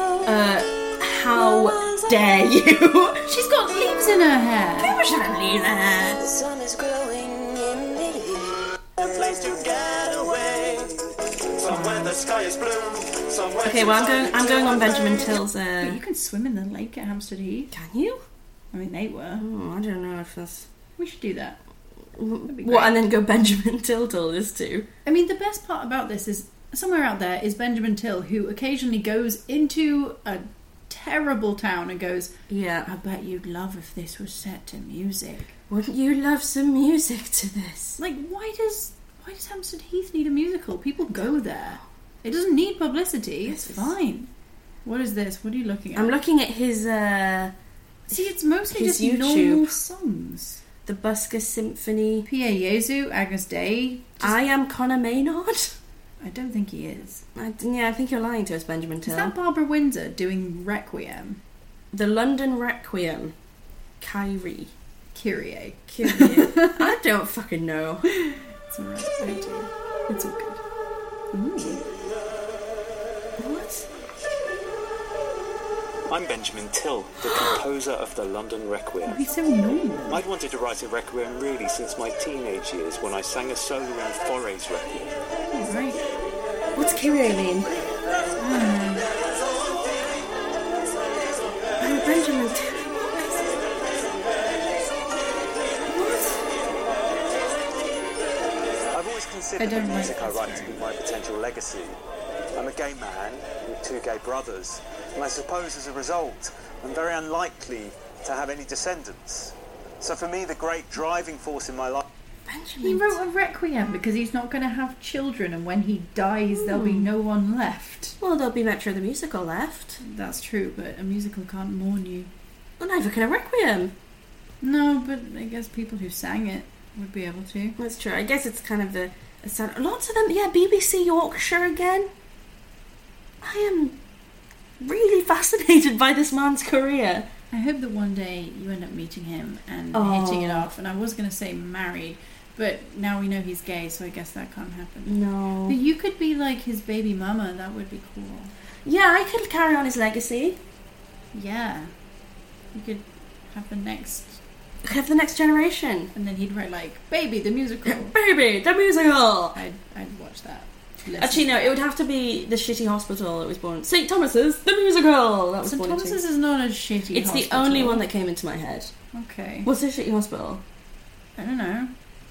How dare you? She's got leaves in her hair. Who was that leave in her hair? The sun is growing in me. A place to get away. Somewhere the sky is blue. Somewhere. Okay, well I'm going on Benjamin Till's. But you can swim in the lake at Hampstead Heath. Can you? I mean, they were. Oh, I don't know if that's. We should do that. What? And then go Benjamin Till to all this too. I mean, the best part about this is somewhere out there is Benjamin Till, who occasionally goes into a terrible town and goes, yeah, I bet you'd love if this was set to music. Wouldn't you love some music to this? Like, why does Hampstead Heath need a musical? People go there. It doesn't need publicity. It's fine. What is this? What are you looking at? I'm looking at his see, it's mostly his just YouTube. normal songs. The Busker Symphony, Pia Jesu, Agnes Day. I Am Conor Maynard. I don't think he is. I think you're lying to us, Benjamin Till. Is that Barbara Windsor doing Requiem? The London Requiem. Kyrie. Kyrie. I don't fucking know. It's alright, I do. It's all good. Ooh. What? I'm Benjamin Till, the composer of the London Requiem. He's so normal. I'd wanted to write a requiem really since my teenage years when I sang a solo in Foray's Requiem. Right. What's Kyrie mean? Oh, Benjamin Till. I've always considered the music I write to be my potential legacy. I'm a gay man with two gay brothers, and I suppose as a result, I'm very unlikely to have any descendants. So for me, the great driving force in my life... He wrote a Requiem because he's not going to have children, and when he dies, there'll be no one left. Well, there'll be Metro the Musical left. That's true, but a musical can't mourn you. Well, neither can a Requiem. No, but I guess people who sang it would be able to. That's true. I guess it's kind of the... Lots of them, yeah, BBC Yorkshire again. I am really fascinated by this man's career. I hope that one day you end up meeting him and hitting it off. And I was going to say married, But now we know he's gay, so I guess that can't happen. No. But you could be like his baby mama. That would be cool. Yeah, I could carry on his legacy. Yeah. You could have the next... Have the next generation. And then he'd write like, Baby, the musical. Baby, the musical! I'd watch that. Actually, no, it would have to be the shitty hospital it was born. St. Thomas's, the musical! That was St. born Thomas's into. is not a shitty It's hospital. the only one that came into my head. Okay. What's a shitty hospital? I don't know.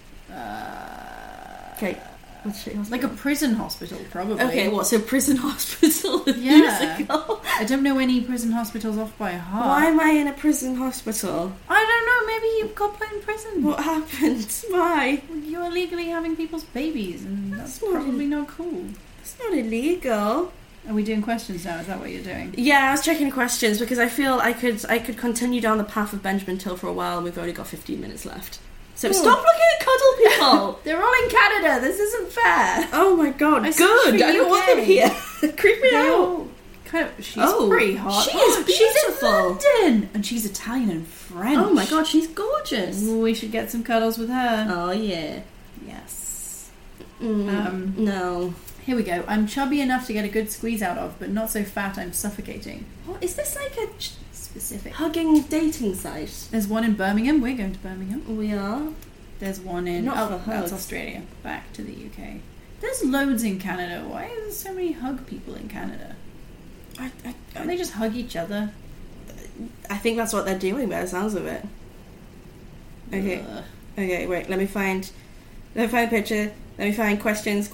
Okay, what's a shitty hospital? Like a prison hospital, probably. Okay, what's a prison hospital? Yeah. Musical? I don't know any prison hospitals off by heart. Why am I in a prison hospital? I don't know, maybe you got put in prison. What happened? Why? You're illegally having people's babies, and that's probably not cool. It's not illegal. Are we doing questions now? Is that what you're doing? Yeah, I was checking questions because I feel I could continue down the path of Benjamin Till for a while, and we've only got 15 minutes left. So stop looking at cuddle people! They're all in Canada, this isn't fair! Oh my god, good! I don't want them here! Creep me out! She's pretty hot. She is beautiful! She's in London! And she's Italian and French. Oh my god, she's gorgeous! We should get some cuddles with her. Oh yeah. Yes. No. Here we go. I'm chubby enough to get a good squeeze out of, but not so fat I'm suffocating. What, is this like a specific hugging dating site? There's one in Birmingham. We're going to Birmingham. We are. There's one in... Not for that's hugs. Australia. Back to the UK. There's loads in Canada. Why are there so many hug people in Canada? Can't they just hug each other? I think that's what they're doing by the sounds of it. Okay. Okay, wait, let me find a picture. Let me find questions.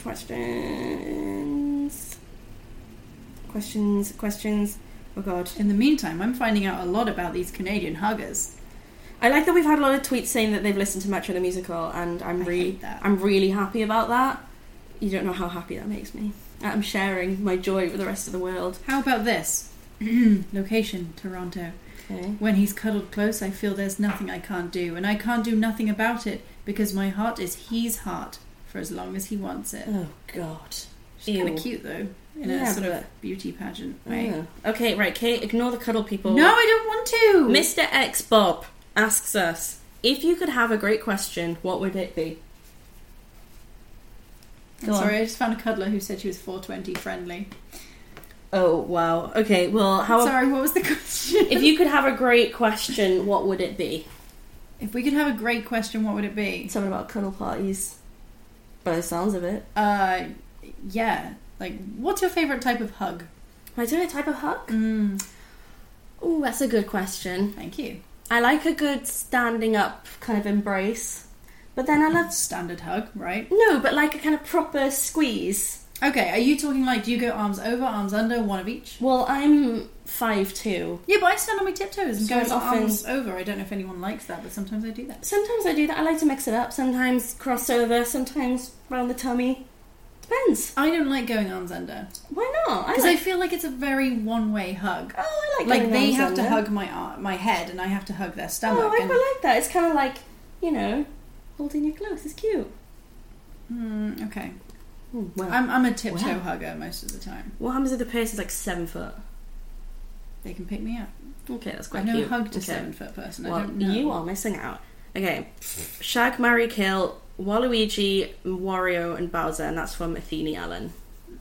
Oh god. In the meantime, I'm finding out a lot about these Canadian huggers. I like that we've had a lot of tweets saying that they've listened to Metro the Musical, and I'm really happy about that. You don't know how happy that makes me. I'm sharing my joy with the rest of the world. How about this? Location, Toronto. Okay. When he's cuddled close, I feel there's nothing I can't do, and I can't do nothing about it, because my heart is his heart, for as long as he wants it. Oh god. She's kind of cute though, in a sort of beauty pageant way. Okay, right, Kate, ignore the cuddle people. No, I don't want to! Mr. X Bob asks us, if you could have a great question, what would it be? Sorry, I just found a cuddler who said she was 420 friendly. Oh, wow. Okay, well, Sorry, what was the question? If you could have a great question, what would it be? If we could have a great question, what would it be? Something about cuddle parties. By the sounds of it. Yeah. Like, what's your favourite type of hug? My favourite type of hug? Oh, that's a good question. Thank you. I like a good standing up kind of embrace. But then I love... Standard hug, right? No, but like a kind of proper squeeze. Okay, are you talking like, do you go arms over, arms under, one of each? Well, I'm 5'2". Yeah, but I stand on my tiptoes and So go often- arms over. I don't know if anyone likes that, but sometimes I do that. Sometimes I do that. I like to mix it up. Sometimes crossover, sometimes round the tummy. Depends. I don't like going arms under. Why not? Because I feel like it's a very one-way hug. Oh, I like Like, going they arms have to under. hug my head, and I have to hug their stomach. Oh, I and... quite like that. It's kind of like, you know, holding you close. It's cute. Okay. Well, I'm a tiptoe hugger most of the time. what happens if the person's like 7 foot? They can pick me up. Okay, that's quite I've never cute. hugged a Okay. 7 foot person. Well, I don't know. you are missing out. Okay. Shag, marry, kill, Waluigi, Wario, and Bowser, and that's from Athene Allen.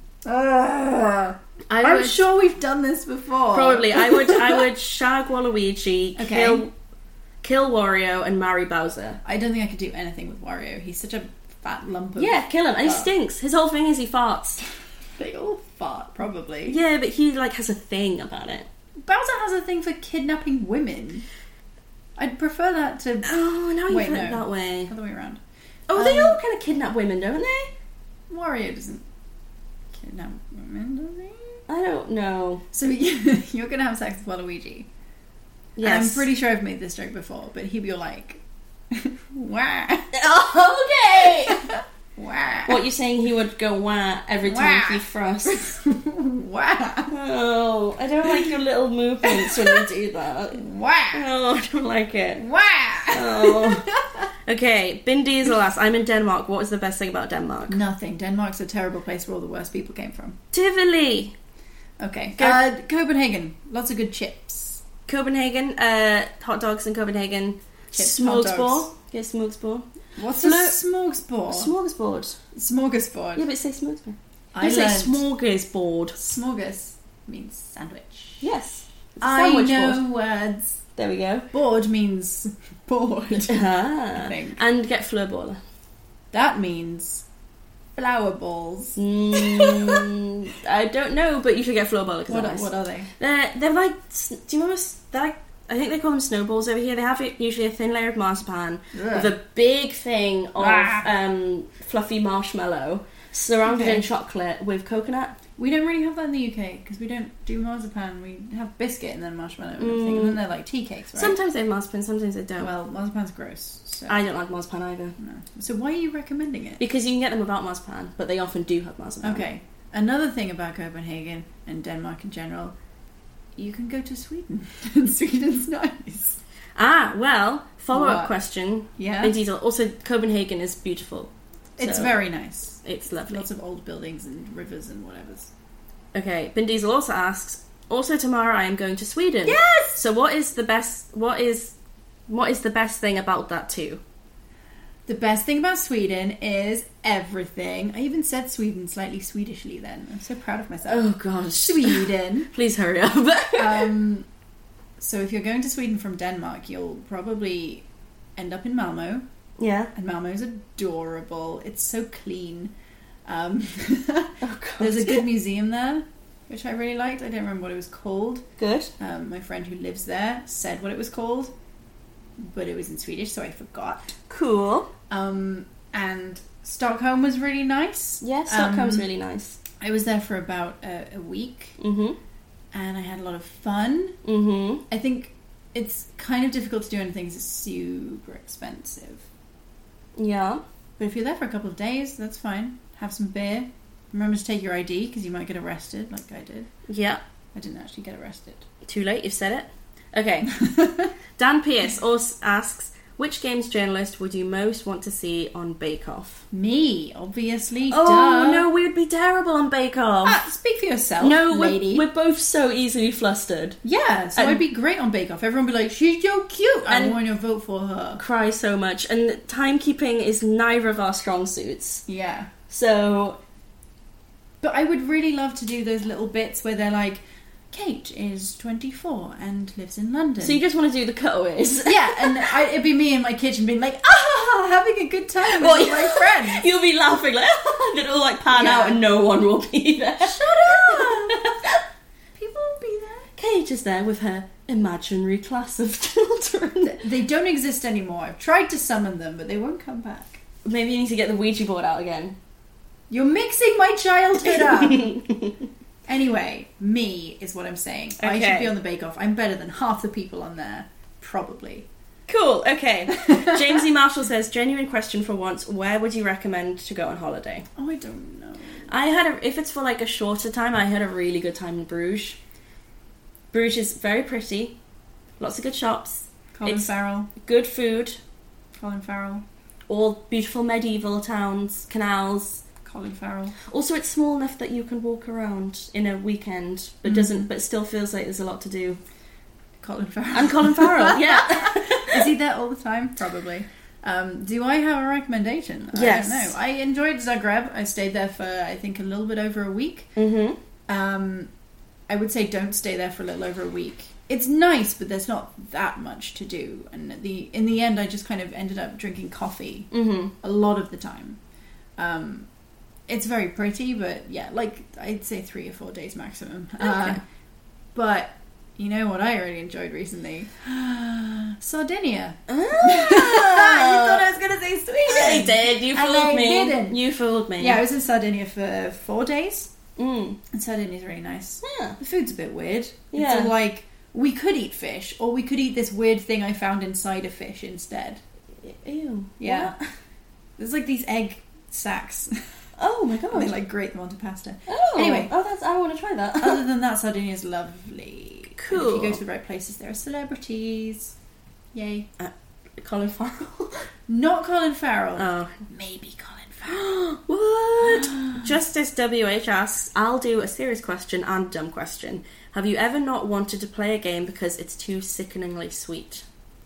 I'm sure we've done this before. Probably. I would shag Waluigi, Okay. kill Wario, and marry Bowser. I don't think I could do anything with Wario. He's such a fat lump of... Yeah, kill him. And he stinks. His whole thing is he farts. They all fart, probably. Yeah, but he like has a thing about it. Bowser has a thing for kidnapping women. I'd prefer that to... Oh, now you Wait, put it no. that way. Other way around. Oh, they all kind of kidnap women, don't they? Wario doesn't kidnap women, does he? I don't know. So you're going to have sex with Waluigi. Yes. And I'm pretty sure I've made this joke before, but he'd be all like... Wah. Okay! Wah. What, you're saying he would go wah every time he thrusts? Wah. Oh, I don't like your little movements when you do that. Wah. Oh, I don't like it. Wah. Oh. Okay, Bin Diesel asks, I'm in Denmark. What was the best thing about Denmark? Nothing. Denmark's a terrible place where all the worst people came from. Tivoli. Okay. Copenhagen. Lots of good chips. Copenhagen, hot dogs in Copenhagen. Smorgasbord. Get smorgasbord. What's a smorgasbord? Smorgasbord. Smorgasbord. Yeah, but say smorgasbord. I say learned smorgasbord. Smorgas means sandwich. Yes. I know board. words. There we go. Board means board. Ah. I think. And get floorball. That means flower balls. I don't know, but you should get floorball. What are they? They're like. Do you remember? They're like, I think they call them snowballs over here. They have usually a thin layer of marzipan with a big thing of fluffy marshmallow surrounded in chocolate with coconut. We don't really have that in the UK because we don't do marzipan. We have biscuit and then marshmallow and everything, and then they're like tea cakes, right? Sometimes they have marzipan, sometimes they don't. Well, marzipan's gross. So. I don't like marzipan either. No. So why are you recommending it? Because you can get them without marzipan, but they often do have marzipan. Okay. Another thing about Copenhagen and Denmark in general, you can go to Sweden, and Sweden's nice. Well, follow-up question. Yeah? In detail. Also, Copenhagen is beautiful. It's very nice. It's lovely. Lots of old buildings and rivers and whatevers. Okay, Bin Diesel also asks, also tomorrow I am going to Sweden. Yes! So what is the best thing about that too? The best thing about Sweden is everything. I even said Sweden slightly Swedishly then. I'm so proud of myself. Oh gosh. Sweden. Please hurry up. So if you're going to Sweden from Denmark, you'll probably end up in Malmö. Yeah. And Malmö's adorable. It's so clean. God. There's a good museum there, which I really liked. I don't remember what it was called. Good. My friend who lives there said what it was called, but it was in Swedish, so I forgot. Cool. And Stockholm was really nice. Yeah, Stockholm's really nice. I was there for about a week, and I had a lot of fun. I think it's kind of difficult to do anything because it's super expensive. Yeah. But if you're there for a couple of days, that's fine. Have some beer. Remember to take your ID because you might get arrested, like I did. Yeah. I didn't actually get arrested. Too late, you've said it. Okay. Dan Pierce also asks, which games journalist would you most want to see on Bake Off? Me, obviously. Oh, duh. no, we would be terrible on Bake Off. Speak for yourself, no, lady. We're both so easily flustered. Yeah, so I'd be great on Bake Off. Everyone would be like, she's so cute. I want to vote for her. Cry so much. And timekeeping is neither of our strong suits. Yeah. So... But I would really love to do those little bits where they're like, Kate is 24 and lives in London. So you just want to do the cutaways? Yeah, and it'd be me in my kitchen being like, having a good time with my friends. You'll be laughing like, and it'll like pan out and no one will be there. Shut up! People will be there. Kate is there with her imaginary class of children. They don't exist anymore. I've tried to summon them, but they won't come back. Maybe you need to get the Ouija board out again. You're mixing my childhood up! Anyway, me is what I'm saying. Okay. I should be on the Bake Off. I'm better than half the people on there. Probably. Cool, okay. James E. Marshall says, genuine question for once, where would you recommend to go on holiday? Oh, I don't know. If it's for like a shorter time, I had a really good time in Bruges. Bruges is very pretty. Lots of good shops. Colin Farrell. Good food. Colin Farrell. All beautiful medieval towns, canals. Colin Farrell. Also, it's small enough that you can walk around in a weekend, but but still feels like there's a lot to do. Colin Farrell. And Colin Farrell, yeah. Is he there all the time? Probably. Do I have a recommendation? Yes. I don't know. I enjoyed Zagreb. I stayed there for, I think, a little bit over a week. I would say don't stay there for a little over a week. It's nice, but there's not that much to do. And in the end, I just kind of ended up drinking coffee a lot of the time. It's very pretty, but yeah, like I'd say 3 or 4 days maximum. Okay. But you know what I really enjoyed recently? Sardinia. Ah. You thought I was going to say Sweden. I did. You fooled me. Didn't. You fooled me. Yeah, I was in Sardinia for 4 days. And Sardinia's really nice. Yeah. The food's a bit weird. Yeah. It's all like, we could eat fish, or we could eat this weird thing I found inside a fish instead. Ew. Yeah. What? There's like these egg sacs. Oh my god. And they like grate them onto pasta. Oh. Anyway. I want to try that. Other than that, Sardinia's lovely. Cool. And if you go to the right places, there are celebrities. Yay. Colin Farrell. Not Colin Farrell. Oh. Maybe Colin Farrell. What? Justice WH asks, I'll do a serious question and dumb question. Have you ever not wanted to play a game because it's too sickeningly sweet?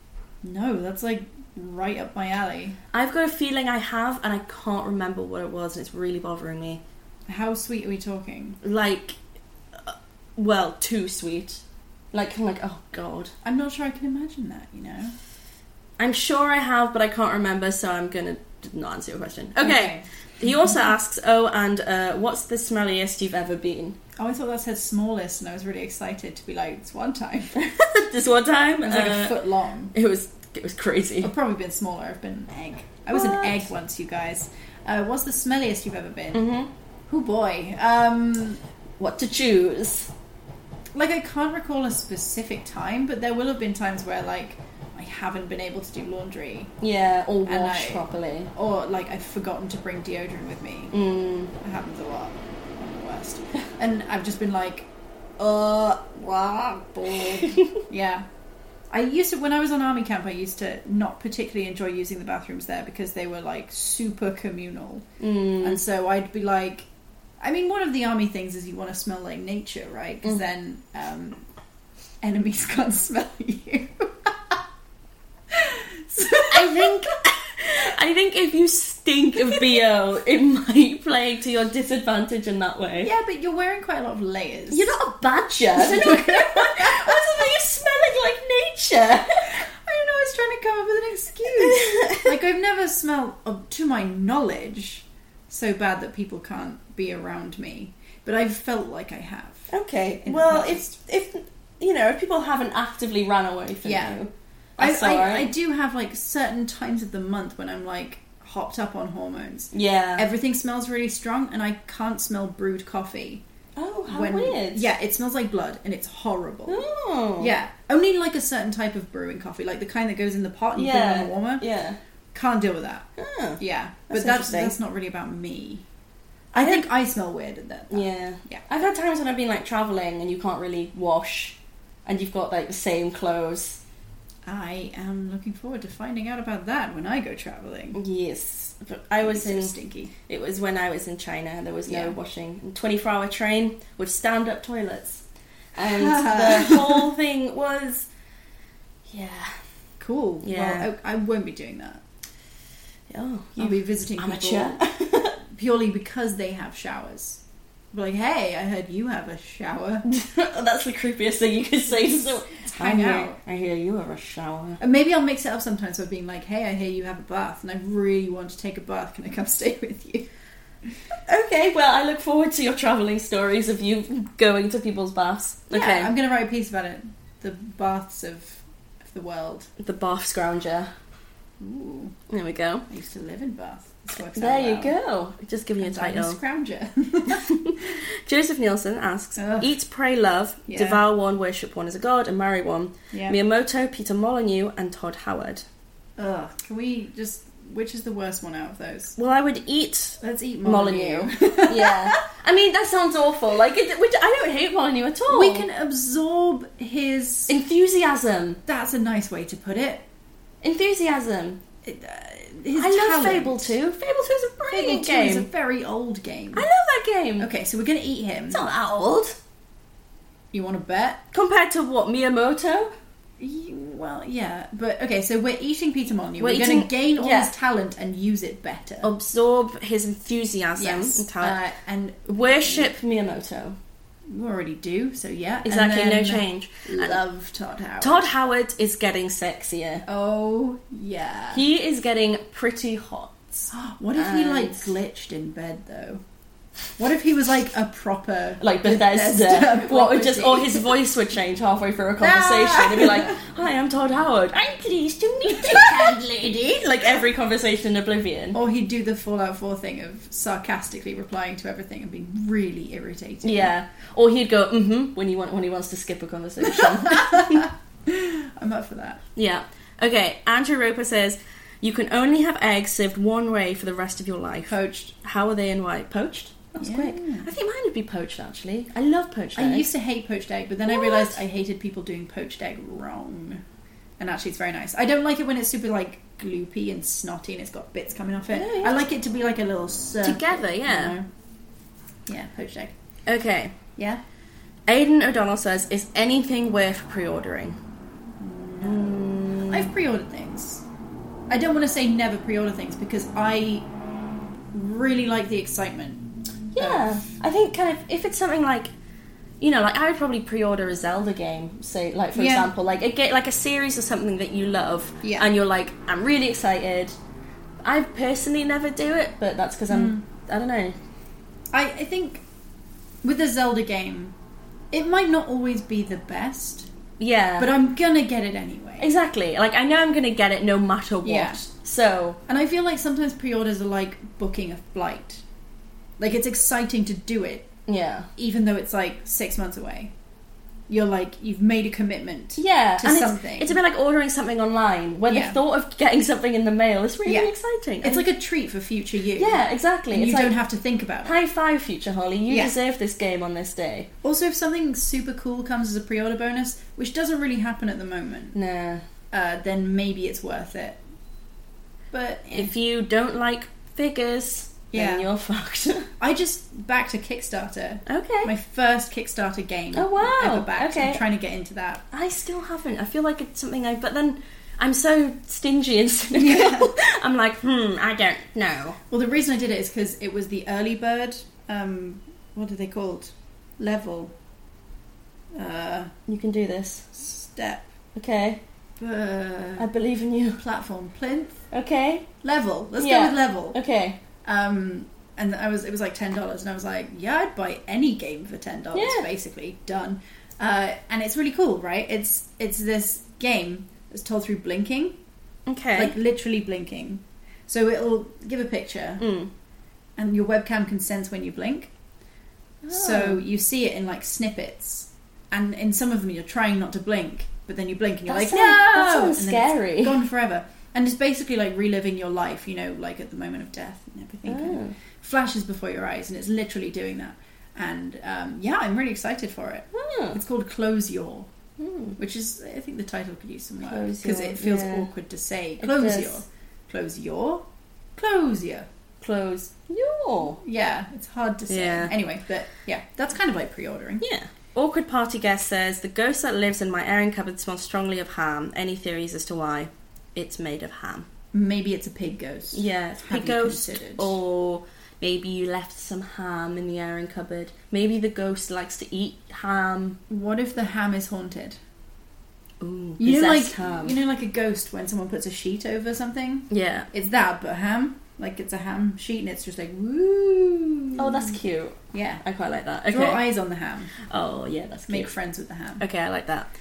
No, that's like right up my alley. I've got a feeling I have, and I can't remember what it was, and it's really bothering me. How sweet are we talking? Like, well, too sweet. Like, I'm like, oh god. I'm not sure I can imagine that, you know? I'm sure I have, but I can't remember, so I'm gonna not answer your question. Okay. He also asks, and what's the smelliest you've ever been? Oh, I thought that said smallest, and I was really excited to be like, it's one time. This one time? It was like a foot long. It was crazy. I've probably been smaller. I've been an egg. I was an egg once, you guys. What's the smelliest you've ever been? Mm-hmm. Oh boy. What to choose? Like, I can't recall a specific time, but there will have been times where, like, I haven't been able to do laundry. Yeah, or wash properly. Or, like, I've forgotten to bring deodorant with me. It happens a lot. I'm the worst. And I've just been like, yeah. I used to, when I was on army camp, I used to not particularly enjoy using the bathrooms there because they were, like, super communal. And so I'd be like, I mean, one of the army things is you want to smell like nature, right? Because then enemies can't smell you. So I think if you stink of BO, it might play to your disadvantage in that way. Yeah, but you're wearing quite a lot of layers. You're not a badger. I don't know. What's you smelling like nature? I don't know. I was trying to come up with an excuse. Like, I've never smelled, to my knowledge, so bad that people can't be around me, but I've felt like I have. Okay. Well, if you know, if people haven't actively ran away from you. I do have, like, certain times of the month when I'm, like, hopped up on hormones. Yeah. Everything smells really strong, and I can't smell brewed coffee. Oh, how weird. Yeah, it smells like blood, and it's horrible. Oh. Yeah. Only, like, a certain type of brewing coffee, like the kind that goes in the pot and you put it on the warmer. Yeah. Can't deal with that. Oh. Yeah. But that's not really about me. I think I smell weird at that. Yeah. I've had times when I've been, like, travelling and you can't really wash, and you've got, like, the same clothes. I am looking forward to finding out about that when I go travelling. Yes. But I was stinky. It was when I was in China. There was no washing. 24-hour train with stand-up toilets. And the whole thing was... Yeah. Cool. Yeah. Well, I won't be doing that. Oh. I'll be visiting amateur. people purely because they have showers. Like, hey, I heard you have a shower. That's the creepiest thing you could say to someone. Hang out. I hear you have a shower. And maybe I'll mix it up sometimes by being like, hey, I hear you have a bath and I really want to take a bath. Can I come stay with you? Okay, well, I look forward to your travelling stories of you going to people's baths. Okay. Yeah, I'm going to write a piece about it. The baths of the world. The bath scrounger. Ooh. There we go. I used to live in Bath. There you go. Just give me a title. Scrounger. Joseph Nielsen asks, Eat, Pray, Love, Devour one, Worship one as a god, and Marry one. Yeah. Miyamoto, Peter Molyneux, and Todd Howard. Ugh. Can we just... Which is the worst one out of those? Well, I would eat... Let's eat Molyneux. Yeah. I mean, that sounds awful. Like, I don't hate Molyneux at all. We can absorb his... enthusiasm. That's a nice way to put it. Enthusiasm. I love Fable 2. Fable 2 is a brilliant game. It's a very old game. I love that game. Okay, so we're going to eat him. It's not that old. You want to bet? Compared to what, Miyamoto? Well, yeah. But, okay, so we're eating Peter Molyneux. We're going to gain all his talent and use it better. Absorb his enthusiasm and talent. And worship Miyamoto. You already do, so yeah. Exactly, no change. Love Todd Howard. Todd Howard is getting sexier. Oh, yeah. He is getting pretty hot. What if he, like, glitched in bed, though? What if he was, like, a proper... Like Bethesda. What would just... Or his voice would change halfway through a conversation. He'd be like, hi, I'm Todd Howard. I'm pleased to meet you, cat lady. Like every conversation in Oblivion. Or he'd do the Fallout 4 thing of sarcastically replying to everything and being really irritating. Yeah. Or he'd go, when he wants to skip a conversation. I'm up for that. Yeah. Okay, Andrew Roper says... You can only have eggs served one way for the rest of your life. Poached. How are they and why? Poached? That was quick. I think mine would be poached, actually. I love poached egg. I used to hate poached egg, but then I realised I hated people doing poached egg wrong. And actually it's very nice. I don't like it when it's super, like, gloopy and snotty and it's got bits coming off it. Oh, yeah. I like it to be like a little circle. Together, yeah. You know? Yeah, poached egg. Okay. Yeah? Aidan O'Donnell says, is anything worth pre-ordering? No. I've pre-ordered things. I don't want to say never pre-order things because I really like the excitement. Yeah, I think kind of if it's something like, you know, like I would probably pre-order a Zelda game. Say, like for example, like a series or something that you love, and you're like, I'm really excited. I personally never do it, but that's because I don't know. I think with the Zelda game, it might not always be the best. Yeah. But I'm gonna get it anyway. Exactly. Like, I know I'm gonna get it no matter what. Yeah. So... And I feel like sometimes pre-orders are like booking a flight. Like, it's exciting to do it. Yeah. Even though it's like 6 months away. You're like, you've made a commitment to and something. It's a bit like ordering something online, where the thought of getting something in the mail is really exciting. It's like a treat for future you. Yeah, exactly. And it's you like, don't have to think about it. High five, future Holly. You deserve this game on this day. Also, if something super cool comes as a pre-order bonus, which doesn't really happen at the moment, then maybe it's worth it. But if you don't like figures... then you're fucked. I just backed a Kickstarter. Okay. My first Kickstarter game. Oh, wow. Ever backed. Okay. I'm trying to get into that. I still haven't. I feel like it's something but then I'm so stingy and cynical. I'm like, I don't know. Well, the reason I did it is because it was the early bird, what are they called? Level. You can do this. Step. Okay. I believe in you. Platform. Plinth. Okay. Level. Let's go with level. Okay. And it was like $10, and I was like, yeah, I'd buy any game for $10. Basically, done. And it's really cool, right? It's this game that's told through blinking. Okay. Like literally blinking. So it'll give a picture, and your webcam can sense when you blink. Oh. So you see it in like snippets, and in some of them you're trying not to blink, but then you blink and you're no, that sounds scary. It's gone forever. And it's basically like reliving your life, you know, like at the moment of death and everything kind of flashes before your eyes, and it's literally doing that. And I'm really excited for it. It's called Close Your, which is, I think the title could use some work because it feels awkward to say. Close your. Close your. Close your. Close your. Yeah, it's hard to say. Yeah. Anyway, but yeah, that's kind of like pre-ordering. Yeah. Awkward Party Guest says, the ghost that lives in my airing cupboard smells strongly of ham. Any theories as to why? It's made of ham. Maybe it's a pig ghost. Yeah, it's a pig ghost. Or maybe you left some ham in the airing cupboard. Maybe the ghost likes to eat ham. What if the ham is haunted? Ooh, you know, like ham. You know, like a ghost when someone puts a sheet over something. Yeah, it's that, but ham. Like it's a ham sheet, and it's just like woo. Oh, that's cute. Yeah, I quite like that. Okay. Draw eyes on the ham. Oh yeah, that's cute. Make friends with the ham. Okay, I like that.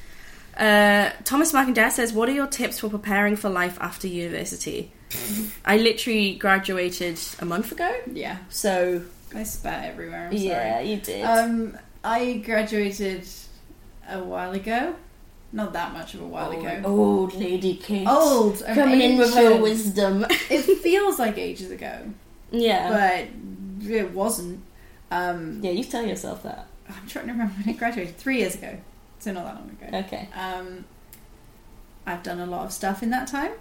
Thomas McIntyre says, what are your tips for preparing for life after university? I literally graduated a month ago. Yeah. So I spat everywhere. I'm sorry. Yeah, you did. I graduated a while ago. Not that much of a while ago. Old Lady Kate. Old. Coming in with her wisdom. It feels like ages ago. Yeah. But it wasn't. Yeah, you tell yourself that. I'm trying to remember when I graduated. 3 years ago. So not that long ago. Okay. I've done a lot of stuff in that time.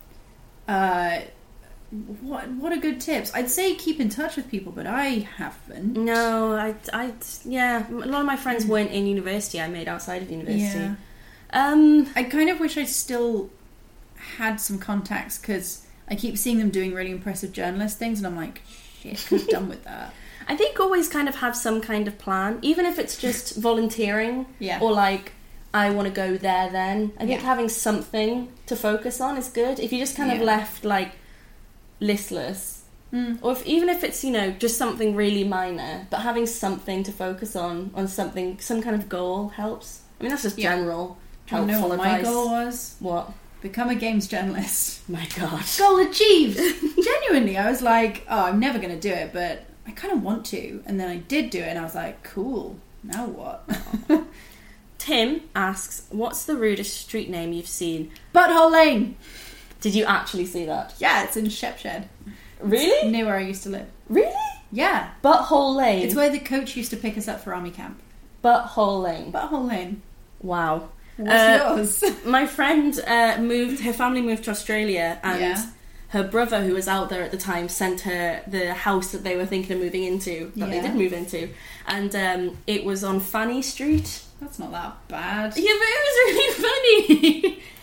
What are good tips? I'd say keep in touch with people, but I haven't. No, I a lot of my friends weren't in university. I made outside of university. Yeah. I kind of wish I still had some contacts because I keep seeing them doing really impressive journalist things, and I'm like, shit, I'm done with that. I think always kind of have some kind of plan, even if it's just volunteering or like, I want to go there then. I think having something to focus on is good. If you just kind of left like listless, or even if it's, you know, just something really minor, but having something to focus on something, some kind of goal helps. I mean, that's just general helpful advice. My goal was? What? Become a games journalist. My God. Goal achieved! Genuinely, I was like, oh, I'm never going to do it, but I kind of want to. And then I did do it, and I was like, cool, now what? Tim asks, what's the rudest street name you've seen? Butthole Lane! Did you actually see that? Yeah, it's in Shepshed. Really? It's near where I used to live. Really? Yeah. Butthole Lane? It's where the coach used to pick us up for army camp. Butthole Lane. Butthole Lane. Wow. What's yours? My friend her family moved to Australia, and her brother, who was out there at the time, sent her the house that they were thinking of moving into, that they did move into, and it was on Fanny Street. That's not that bad. Yeah, but it was really funny.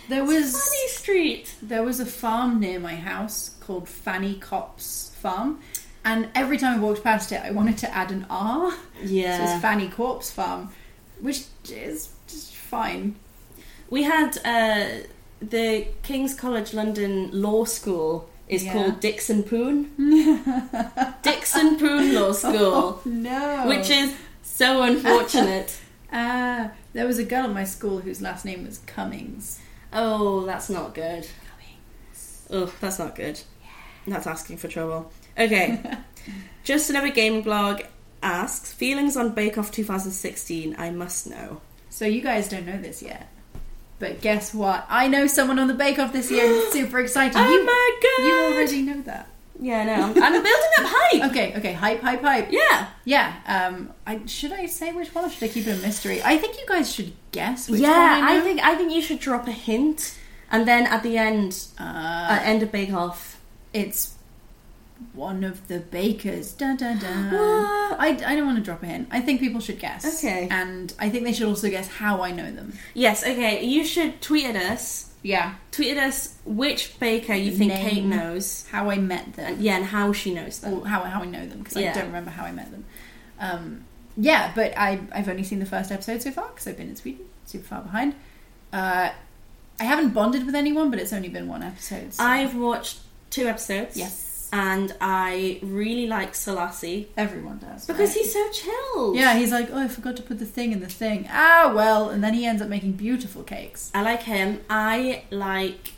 There was Fanny Street. There was a farm near my house called Fanny Copse Farm, and every time I walked past it, I wanted to add an R. Yeah. So it's Fanny Corpse Farm, which is just fine. We had the King's College London Law School is called Dixon Poon. Dixon Poon Law School. Oh, no. Which is so unfortunate. There was a girl at my school whose last name was Cummings. Oh, that's not good. Oh, that's not good. That's asking for trouble. Okay. Just Another Game Blog asks, feelings on Bake Off 2016, I must know. So you guys don't know this yet. But guess what? I know someone on the Bake Off this year and it's super exciting. Oh my god! You already know that. Yeah, no. I'm building up hype! Okay. Hype. Yeah. Yeah. Should I say which one or should I keep it a mystery? I think you guys should guess which one Yeah, I know. I think you should drop a hint and then at the end, end of Bake Off, it's one of the bakers. Dun, dun, dun. What? I don't want to drop a hint. I think people should guess. Okay. And I think they should also guess how I know them. Yes, okay. You should tweet at us. Yeah. Tweet at us which baker you think Kate knows. How I met them. And how she knows them. Or how I know them, because I don't remember how I met them. But I've only seen the first episode so far, because I've been in Sweden, super far behind. I haven't bonded with anyone, but it's only been one episode. So. I've watched 2 episodes. Yes. And I really like Selassie. Everyone does. Because right? he's so chilled. Yeah, he's like, I forgot to put the thing in the thing. Ah, well, and then he ends up making beautiful cakes. I like him. I like,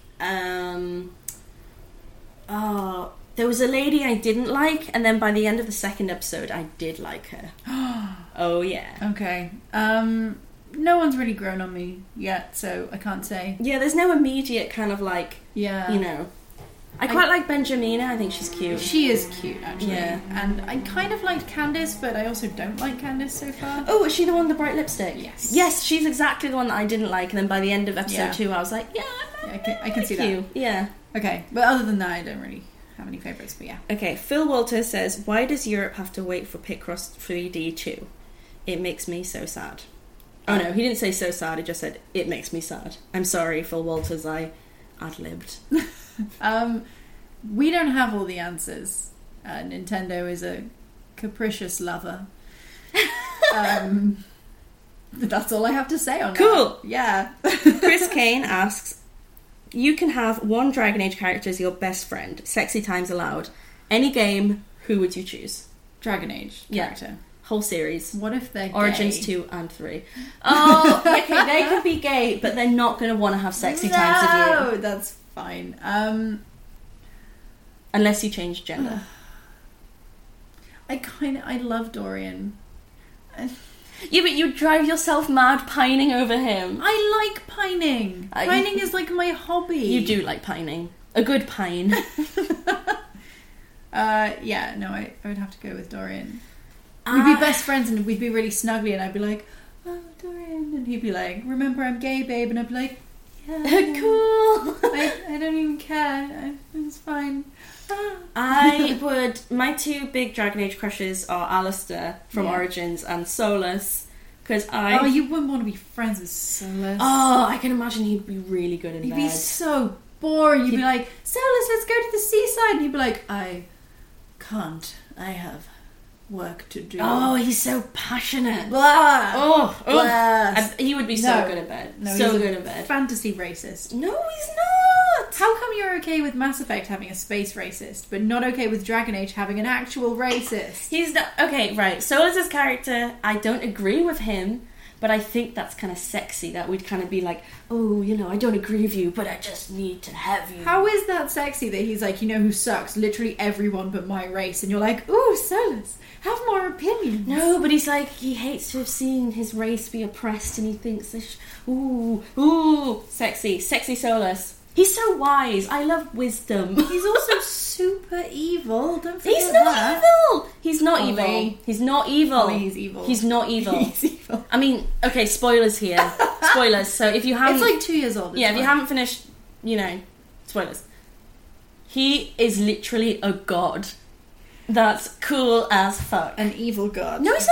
there was a lady I didn't like, and then by the end of the 2nd episode, I did like her. Oh, yeah. Okay. No one's really grown on me yet, so I can't say. Yeah, there's no immediate kind of like, yeah, you know. I quite like Benjamina. I think she's cute. She is cute, actually. Yeah. And I kind of liked Candice, but I also don't like Candice so far. Oh, is she the one with the bright lipstick? Yes. Yes, she's exactly the one that I didn't like. And then by the end of episode 2, I was like, I can see that. Yeah. Okay, but other than that, I don't really have any favourites, but yeah. Okay, Phil Walter says, why does Europe have to wait for Picross 3D 2? It makes me so sad. Oh no, he didn't say so sad, he just said, it makes me sad. I'm sorry, Phil Walters, I ad-libbed. We don't have all the answers. Nintendo is a capricious lover. That's all I have to say on that. Cool. Yeah. Chris Kane asks, you can have one Dragon Age character as your best friend. Sexy times allowed. Any game, who would you choose? Dragon Age character. Yeah. Whole series. What if they're Origins gay? 2 and 3. Oh, okay, they could be gay, but they're not going to want to have sexy times with you. No, that's fine. Unless you change gender. I love Dorian. Yeah, but you drive yourself mad pining over him. I like pining. Pining is like my hobby. You do like pining. A good pine. I would have to go with Dorian. We'd be best friends and we'd be really snuggly and I'd be like, oh, Dorian. And he'd be like, remember I'm gay, babe. And I'd be like, yeah. Cool. I don't even care. It's fine. My 2 big Dragon Age crushes are Alistair from Origins and Solus. Oh, you wouldn't want to be friends with Solus. Oh, I can imagine he'd be really good in bed. He'd be so boring. You'd be like, Solus, let's go to the seaside. And he'd be like, I can't. I have work to do. Oh, he's so passionate. Blah. Oh, blah. He would be so good in bed. No, so he's good in bed. Fantasy racist. No, he's not. How come you're okay with Mass Effect having a space racist, but not okay with Dragon Age having an actual racist? He's not okay. Right. Solus's character, I don't agree with him, but I think that's kind of sexy. That we'd kind of be like, oh, you know, I don't agree with you, but I just need to have you. How is that sexy that he's like, you know who sucks? Literally everyone but my race, and you're like, ooh, Solus. Have more opinions. No, but he's like, he hates to have seen his race be oppressed and he thinks this, ooh, sexy Solus. He's so wise. I love wisdom. He's also super evil. Don't forget He's not that. evil. He's not Ollie. evil. He's not evil. Ollie, he's evil. He's not evil. He's evil. I mean, okay, spoilers here. Spoilers. So if you haven't... It's like 2 years old. If you haven't finished, you know, spoilers. He is literally a god. That's cool as fuck. An evil god. No, he's not an evil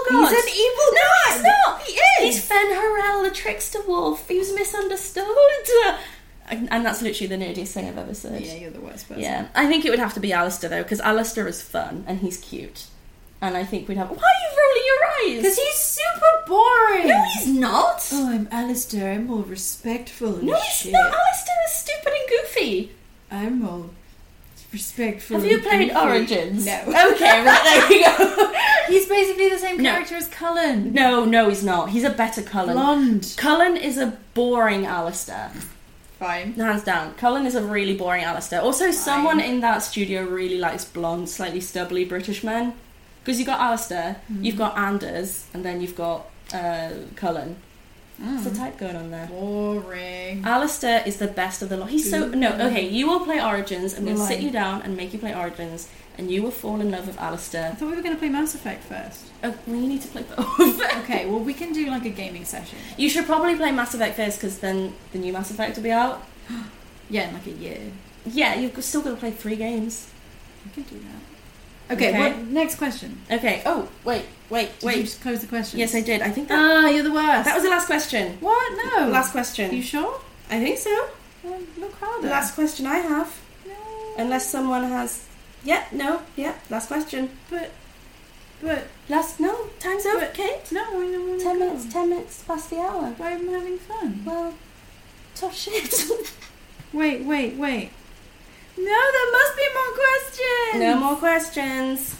god. He's an evil No, god. he's not. He is. He's Fen'Harel, the trickster wolf. He was misunderstood. And that's literally the nerdiest thing I've ever said. Yeah, you're the worst person. Yeah, I think it would have to be Alistair though, because Alistair is fun and he's cute. And I think we'd have... Why are you rolling your eyes? Because he's super boring. No, he's not. Oh, I'm Alistair. I'm all respectful and No, he's not. Alistair is stupid and goofy. I'm all respectful. Have you and played goofy. Origins? No. Okay, right, there we go. He's basically the same No. character as Cullen. No, he's not. He's a better Cullen. Blonde. Cullen is a boring Alistair. Fine. Hands down. Cullen is a really boring Alistair. Also, someone in that studio really likes blonde, slightly stubbly British men. Because you've got Alistair, you've got Anders, and then you've got Cullen. What's the type going on there? Boring. Alistair is the best of the lot. He's so... No, okay, you will play Origins, and we'll sit you down and make you play Origins, and you will fall in love with Alistair. I thought we were going to play Mass Effect first. Oh, well, you need to play both. Okay, well, we can do like a gaming session. You should probably play Mass Effect first, because then the new Mass Effect will be out. Yeah, in like a year. Yeah, you've still got to play 3 games. We can do that. Okay, what? Next question. Okay. Oh, wait. Did you just close the question? Yes, I did. I think that... Ah, you're the worst. That was the last question. What? No. Last question. You sure? I think so. Well, look harder. The last question I have. No. Unless someone has... Yeah, no, yeah, last question. But... No, time's over, Kate. No, I don't want to 10 minutes past the hour. Why am I having fun? Well, tough shit. Wait. No, there must be more questions! No more questions.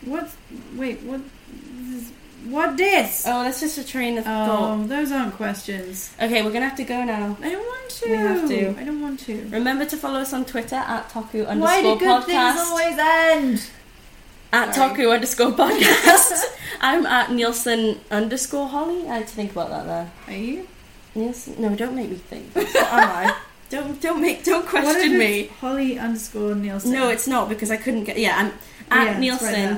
What this? Oh, that's just a train of Oh, thought. those aren't questions. Okay, we're gonna have to go now. I don't want to. We have to. I don't want to. Remember to follow us on Twitter at Toku_podcast. Why do good things always end? At Toku_podcast. I'm at Nielsen_Holly. I had to think about that there. Are you? Nielsen? No, don't make me think. What am I? Don't question me. Holly_Nielsen. No, it's not because I couldn't get. Yeah, I'm at Nielsen.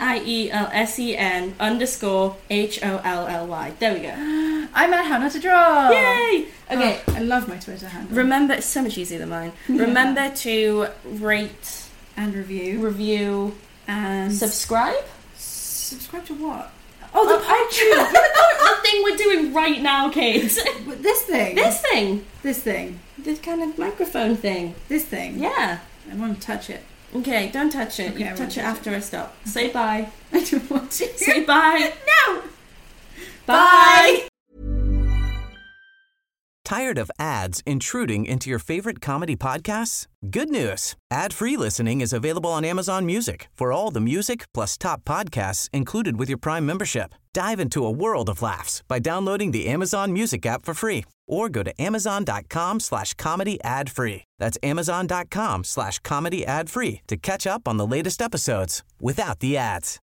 NIELSEN_HOLLY. There we go. I'm at How Not to Draw. Yay! Okay. Oh, I love my Twitter handle. Remember, it's so much easier than mine. Remember to rate and review and subscribe. Subscribe to what? Oh, the Patreon. The thing we're doing right now, Kate. This thing. This kind of microphone thing. This thing. Yeah. I want to touch it. Okay, don't touch it. Okay, you touch it after I stop. Say bye. I don't want to. Say bye. No. Bye. Tired of ads intruding into your favorite comedy podcasts? Good news. Ad-free listening is available on Amazon Music for all the music plus top podcasts included with your Prime membership. Dive into a world of laughs by downloading the Amazon Music app for free or go to amazon.com/comedy ad-free. That's amazon.com/comedy ad-free to catch up on the latest episodes without the ads.